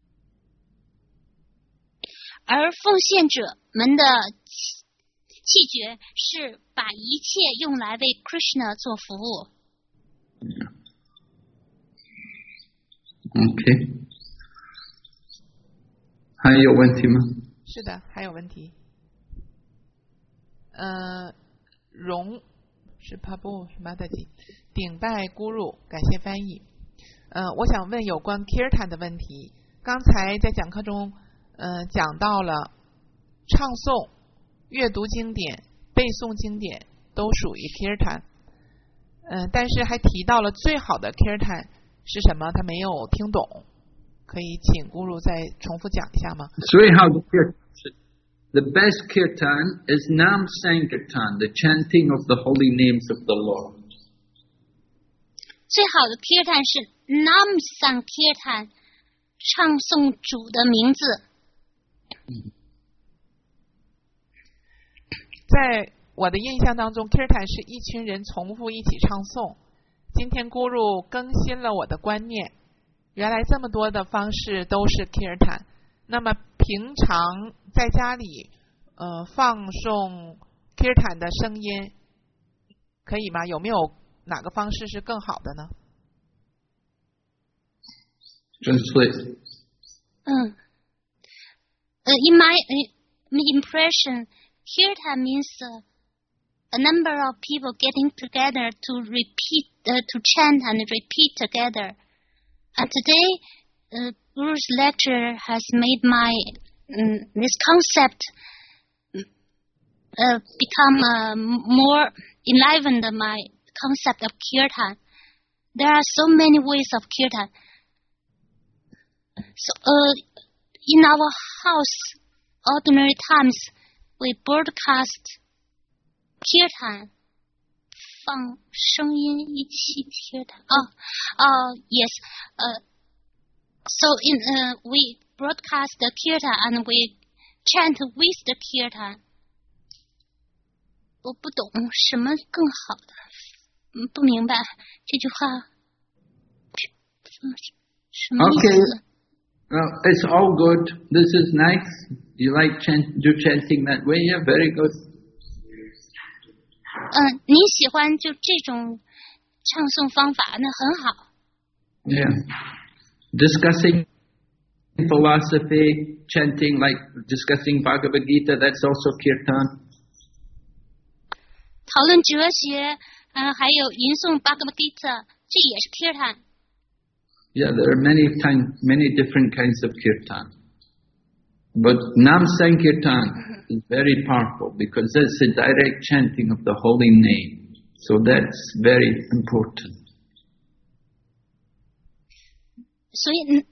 而奉献者们的弃绝是把一切用来为 Krishna 做服务。 Okay. 还有问题吗？ 是的，还有问题。荣是 Pabu Mataji 顶拜咕噜，感谢翻译。我想问有关 Kirtan 的问题。刚才在讲课中，讲到了唱诵、阅读经典、背诵经典都属于 Kirtan。但是还提到了最好的 Kirtan 是什么？他没有听懂，可以请咕噜再重复讲一下吗？ 最好的 The best kirtan is Nam Sankirtan, the chanting of the holy names of the Lord. 最好的 Kirtan 是 Nam Sankirtan， 唱诵主的名字。 在我的印象当中 Kirtan 是一群人重复一起唱诵。今天咕噜更新了我的观念，原来这么多的方式都是 Kirtan。那么平常在家里放送 Kirtan 的声音可以吗？有没有哪个方式是更好的呢？ Translate. In my impression, Kirtan means a number of people getting together to repeat, to chant and repeat together. And today, Guru's lecture has made my this concept become more enlivened. My concept of Kirtan. There are so many ways of Kirtan. So, in our house, ordinary times, we broadcast Kirtan. 放声音一起 Kirtan. Yes. So we broadcast the Kirtan and we chant with the Kirtan. 我不懂什么更好的，不明白这句话什么意思。 Okay. Well, it's all good. This is nice. You like do chanting that way? Yeah, very good. 您喜欢就这种唱诵方法，那很好。 Yeah. Discussing philosophy, chanting like discussing Bhagavad Gita, that's also kirtan. 讨论哲学，还有吟诵 Bhagavad Gita， 这也是 Kirtan。 Yeah, there are many different kinds of kirtan. But Nam Sankirtan is very powerful because that's the direct chanting of the holy name. So that's very important. 所以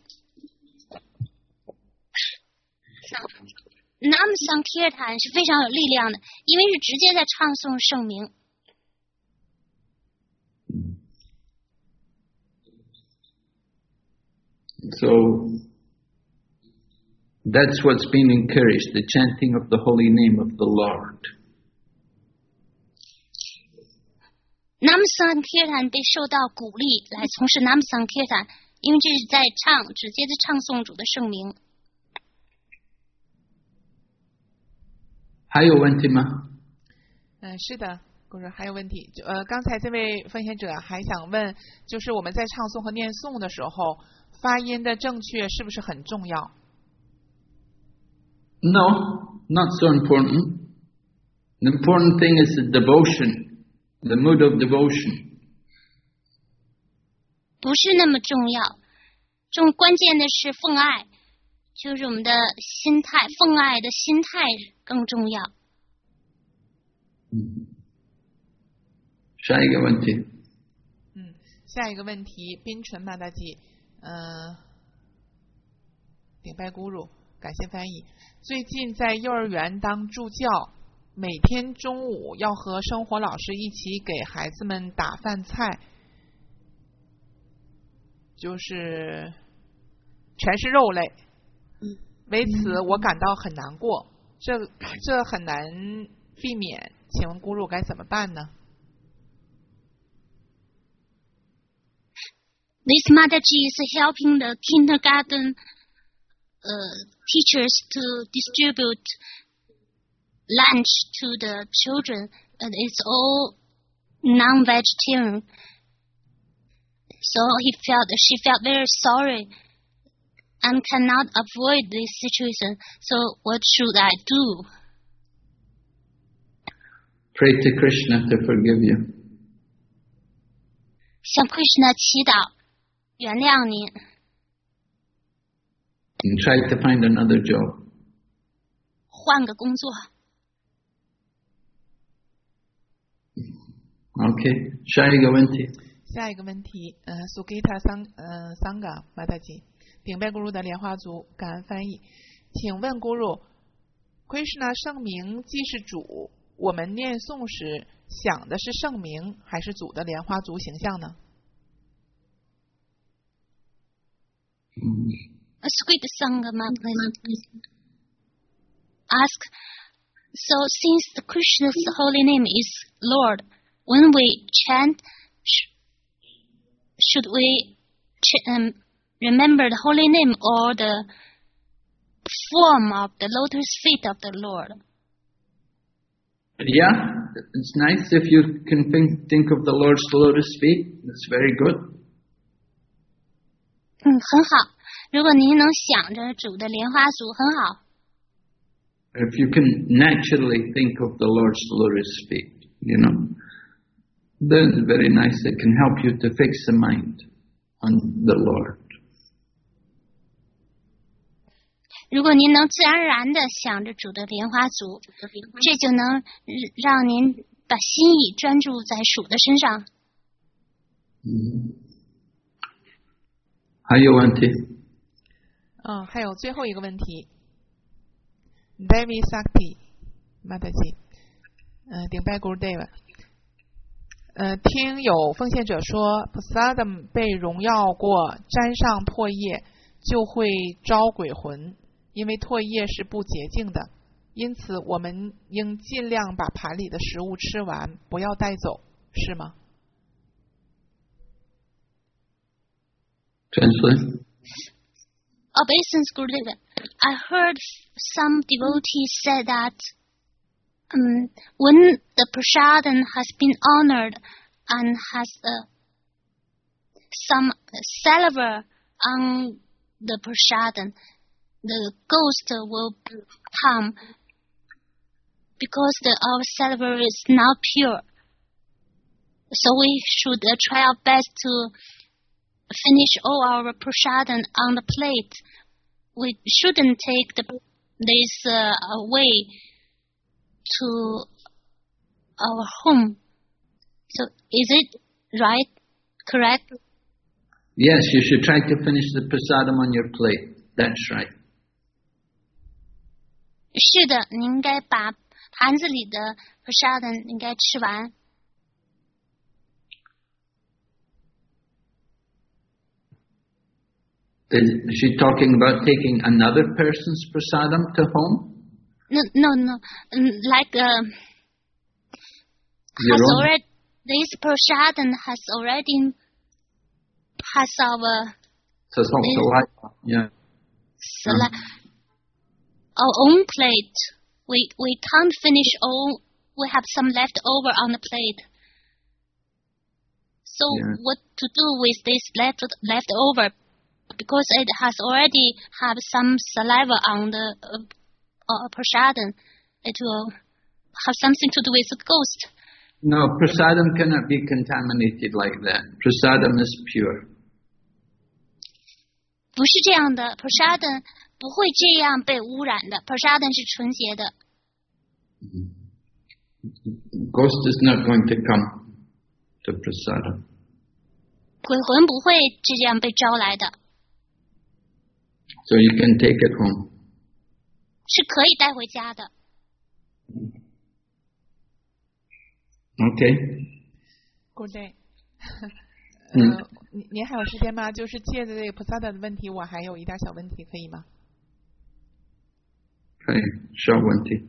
Nam Sankirtan 是非常有力量的，因为是直接在唱诵圣名。 So That's what's being encouraged, the chanting of the holy name of the Lord. Nam Sankirtan 被受到鼓励来从事 Nam Sankirtan， 因为这是在直接的唱诵主的圣名。 还有问题吗？ 是的，顾主还有问题。刚才这位奉献者还想问，就是我们在唱诵和念诵的时候，发音的正确是不是很重要？ No, not so important. The important thing is the devotion, the mood of devotion. 不是那么重要，关键的是奉爱，就是我们的心态，奉爱的心态更重要。 下一个问题。 下一个问题，宾纯马大吉，顶拜咕噜，感谢翻译。最近在幼儿园当助教，每天中午要和生活老师一起给孩子们打饭菜，就是全是肉类。为此我感到很难过，这很难避免，请问咕噜该怎么办呢 ？This Mataji is helping the kindergarten teachers to distribute lunch to the children. It's all non-vegetarian. So she felt very sorry and cannot avoid this situation. So what should I do? Pray to Krishna to forgive you. 向 Krishna 祈祷，原谅你。 And try to find another job. 换个工作。 Okay. 下一个问题。 下一个问题Sugita Sangha 马大吉，顶拜咕噜的莲花族，感恩翻译。请问咕噜 ，Krishna 圣名既是主，我们念诵时想的是圣名还是主的莲花族形象呢 ？Sweet Sangha ask, so since the Krishna's holy name is Lord, when we chant, should we remember the holy name or the form of the lotus feet of the Lord? Yeah, it's nice if you can think of the Lord's lotus feet. That's very good. 很好。如果您能想着主的莲花足，很好。 If you can naturally think of the Lord's lotus feet, that's very nice. It can help you to fix the mind on the Lord. 如果您能自然而然地想着主的莲花足，这就能让您把心意专注在主的身上。 还有问题？ 还有最后一个问题 ，David Sakti 马大吉，顶拜 Guru Deva。听有奉献者说 ，Prasadam 被荣耀过，沾上唾液就会招鬼魂，因为唾液是不洁净的，因此我们应尽量把盘里的食物吃完，不要带走，是吗？ Translate. Obeisance Gurudeva. I heard some devotees say that when the prasadam has been honored and has some saliva on the prasadam, the ghost will come because our saliva is not pure. So we should try our best to finish all our prasadam on the plate. We shouldn't take this away to our home. So is it right? Correct? Yes, you should try to finish the prasadam on your plate. That's right. 是的，你应该把盘子里的 prasadam 应该吃完。 Is she talking about taking another person's prasadam to home? No. Like Your has own? already this prasadam has our Saliva. Yeah. our own plate. We can't finish all. We have some left over on the plate. So what to do with this left over? Because it has already have some saliva on the prasadam, it will have something to do with the ghost. No, prasadam cannot be contaminated like that. Prasadam is pure. 不是这样的 ，prasadam 不会这样被污染的 ，prasadam 是纯洁的。 Ghost is not going to come to prasadam. 鬼魂不会这样被招来的， So you can take it home. 是可以带回家的。 Okay. Good day. 嗯您还有时间吗？就是借着这个 prasada 的问题，我还有一点小问题，可以吗？ 可以，小问题。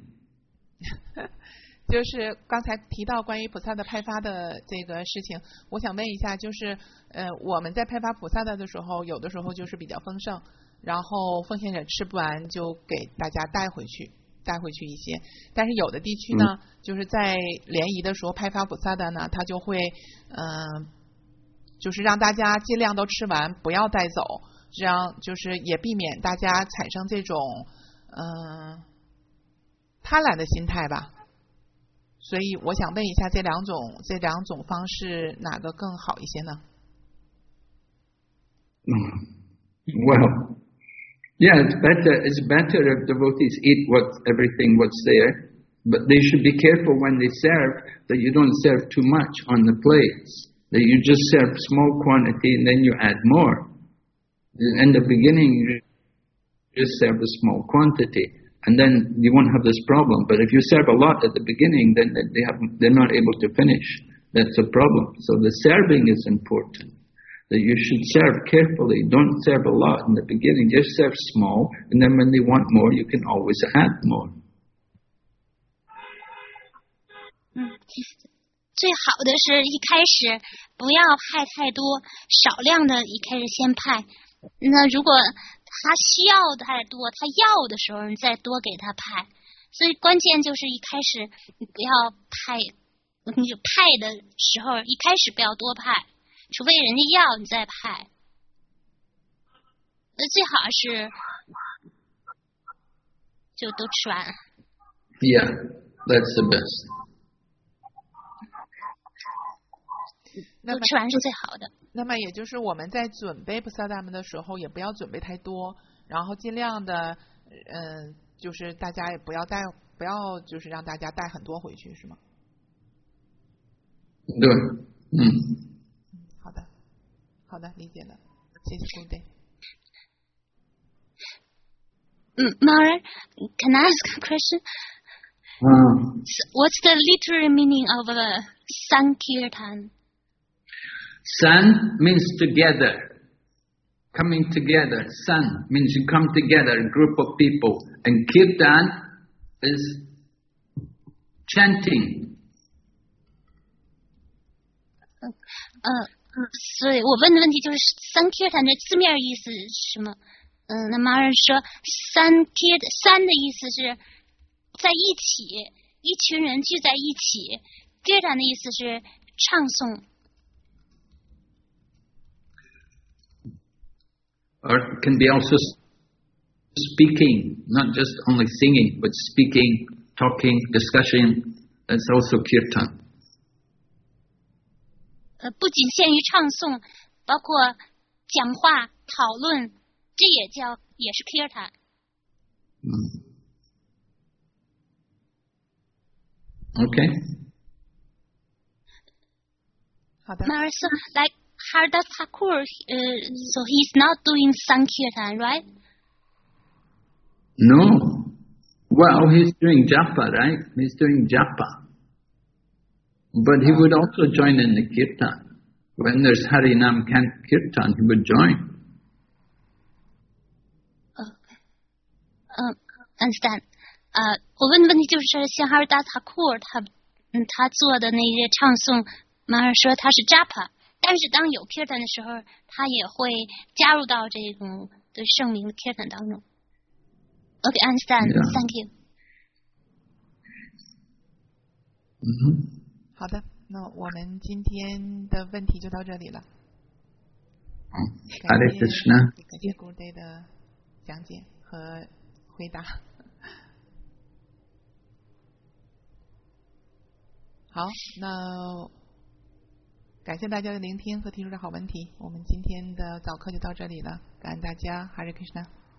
就是刚才提到关于菩萨的派发的这个事情，我想问一下，就是我们在派发菩萨的时候，有的时候就是比较丰盛，然后奉献者吃不完就给大家带回去一些，但是有的地区呢，就是在联谊的时候派发菩萨的呢，他就会就是让大家尽量都吃完，不要带走，这样就是也避免大家产生这种贪婪的心态吧。所以我想问一下，这两种方式哪个更好一些呢？ Well, yeah, it's better if devotees eat everything what's there, but they should be careful when they serve that you don't serve too much on the plates, that you just serve small quantity and then you add more. In the beginning, you just serve a small quantity, and then you won't have this problem. But if you serve a lot at the beginning, then they're not able to finish. That's a problem. So the serving is important. That you should serve carefully. Don't serve a lot in the beginning. Just serve small, and then when they want more, you can always add more. 最好的是一开始不要派太多，少量的一开始先派。那如果他需要的太多，他要的时候你再多给他派。所以关键就是一开始你不要派，你就派的时候一开始不要多派，除非人家要你再派。最好是就都吃完。 Yeah, that's the best. 都吃完是最好的。 那么也就是我们在准备菩萨达们的时候，也不要准备太多，然后尽量的，就是大家也不要就是让大家带很多回去，是吗？ 对， 好的，理解了，谢谢Good day。 Mara, can I ask a question? What's the literal meaning of Sankirtan? San means together, coming together. San means you come together, a group of people. And Kirtan is chanting. 所以我问的问题就是 Sankirtan 的字面意思是什么？那马尔说三的意思是在一起，一群人聚在一起。Kirtan 的意思是唱诵。 Or it can be also speaking, not just only singing, but speaking, talking, discussion. That's also kirtan. 不仅限于唱诵，包括讲话、讨论，这也是 kirtan。 Okay. 好的。 Mara, so like Haridas Thakur, so he's not doing Sankirtan, right? No. Well, he's doing japa, right? He's doing japa. But he would also join in the kirtan. When there's Harinam Kirtan, he would join. understand。我问的问题就是像哈瑞达塔库尔他做的那些唱诵，马尔说他是 japa， 但是当有 kirtan 的时候，他也会加入到这种对圣名的 kirtan 当中。Okay, understand. Thank you. 好的，那我们今天的问题就到这里了。 Hare Krishna。 感谢 Gurudev 的讲解和回答。好，那感谢大家的聆听和提出的好问题。我们今天的早课就到这里了，感恩大家，Hare Krishna。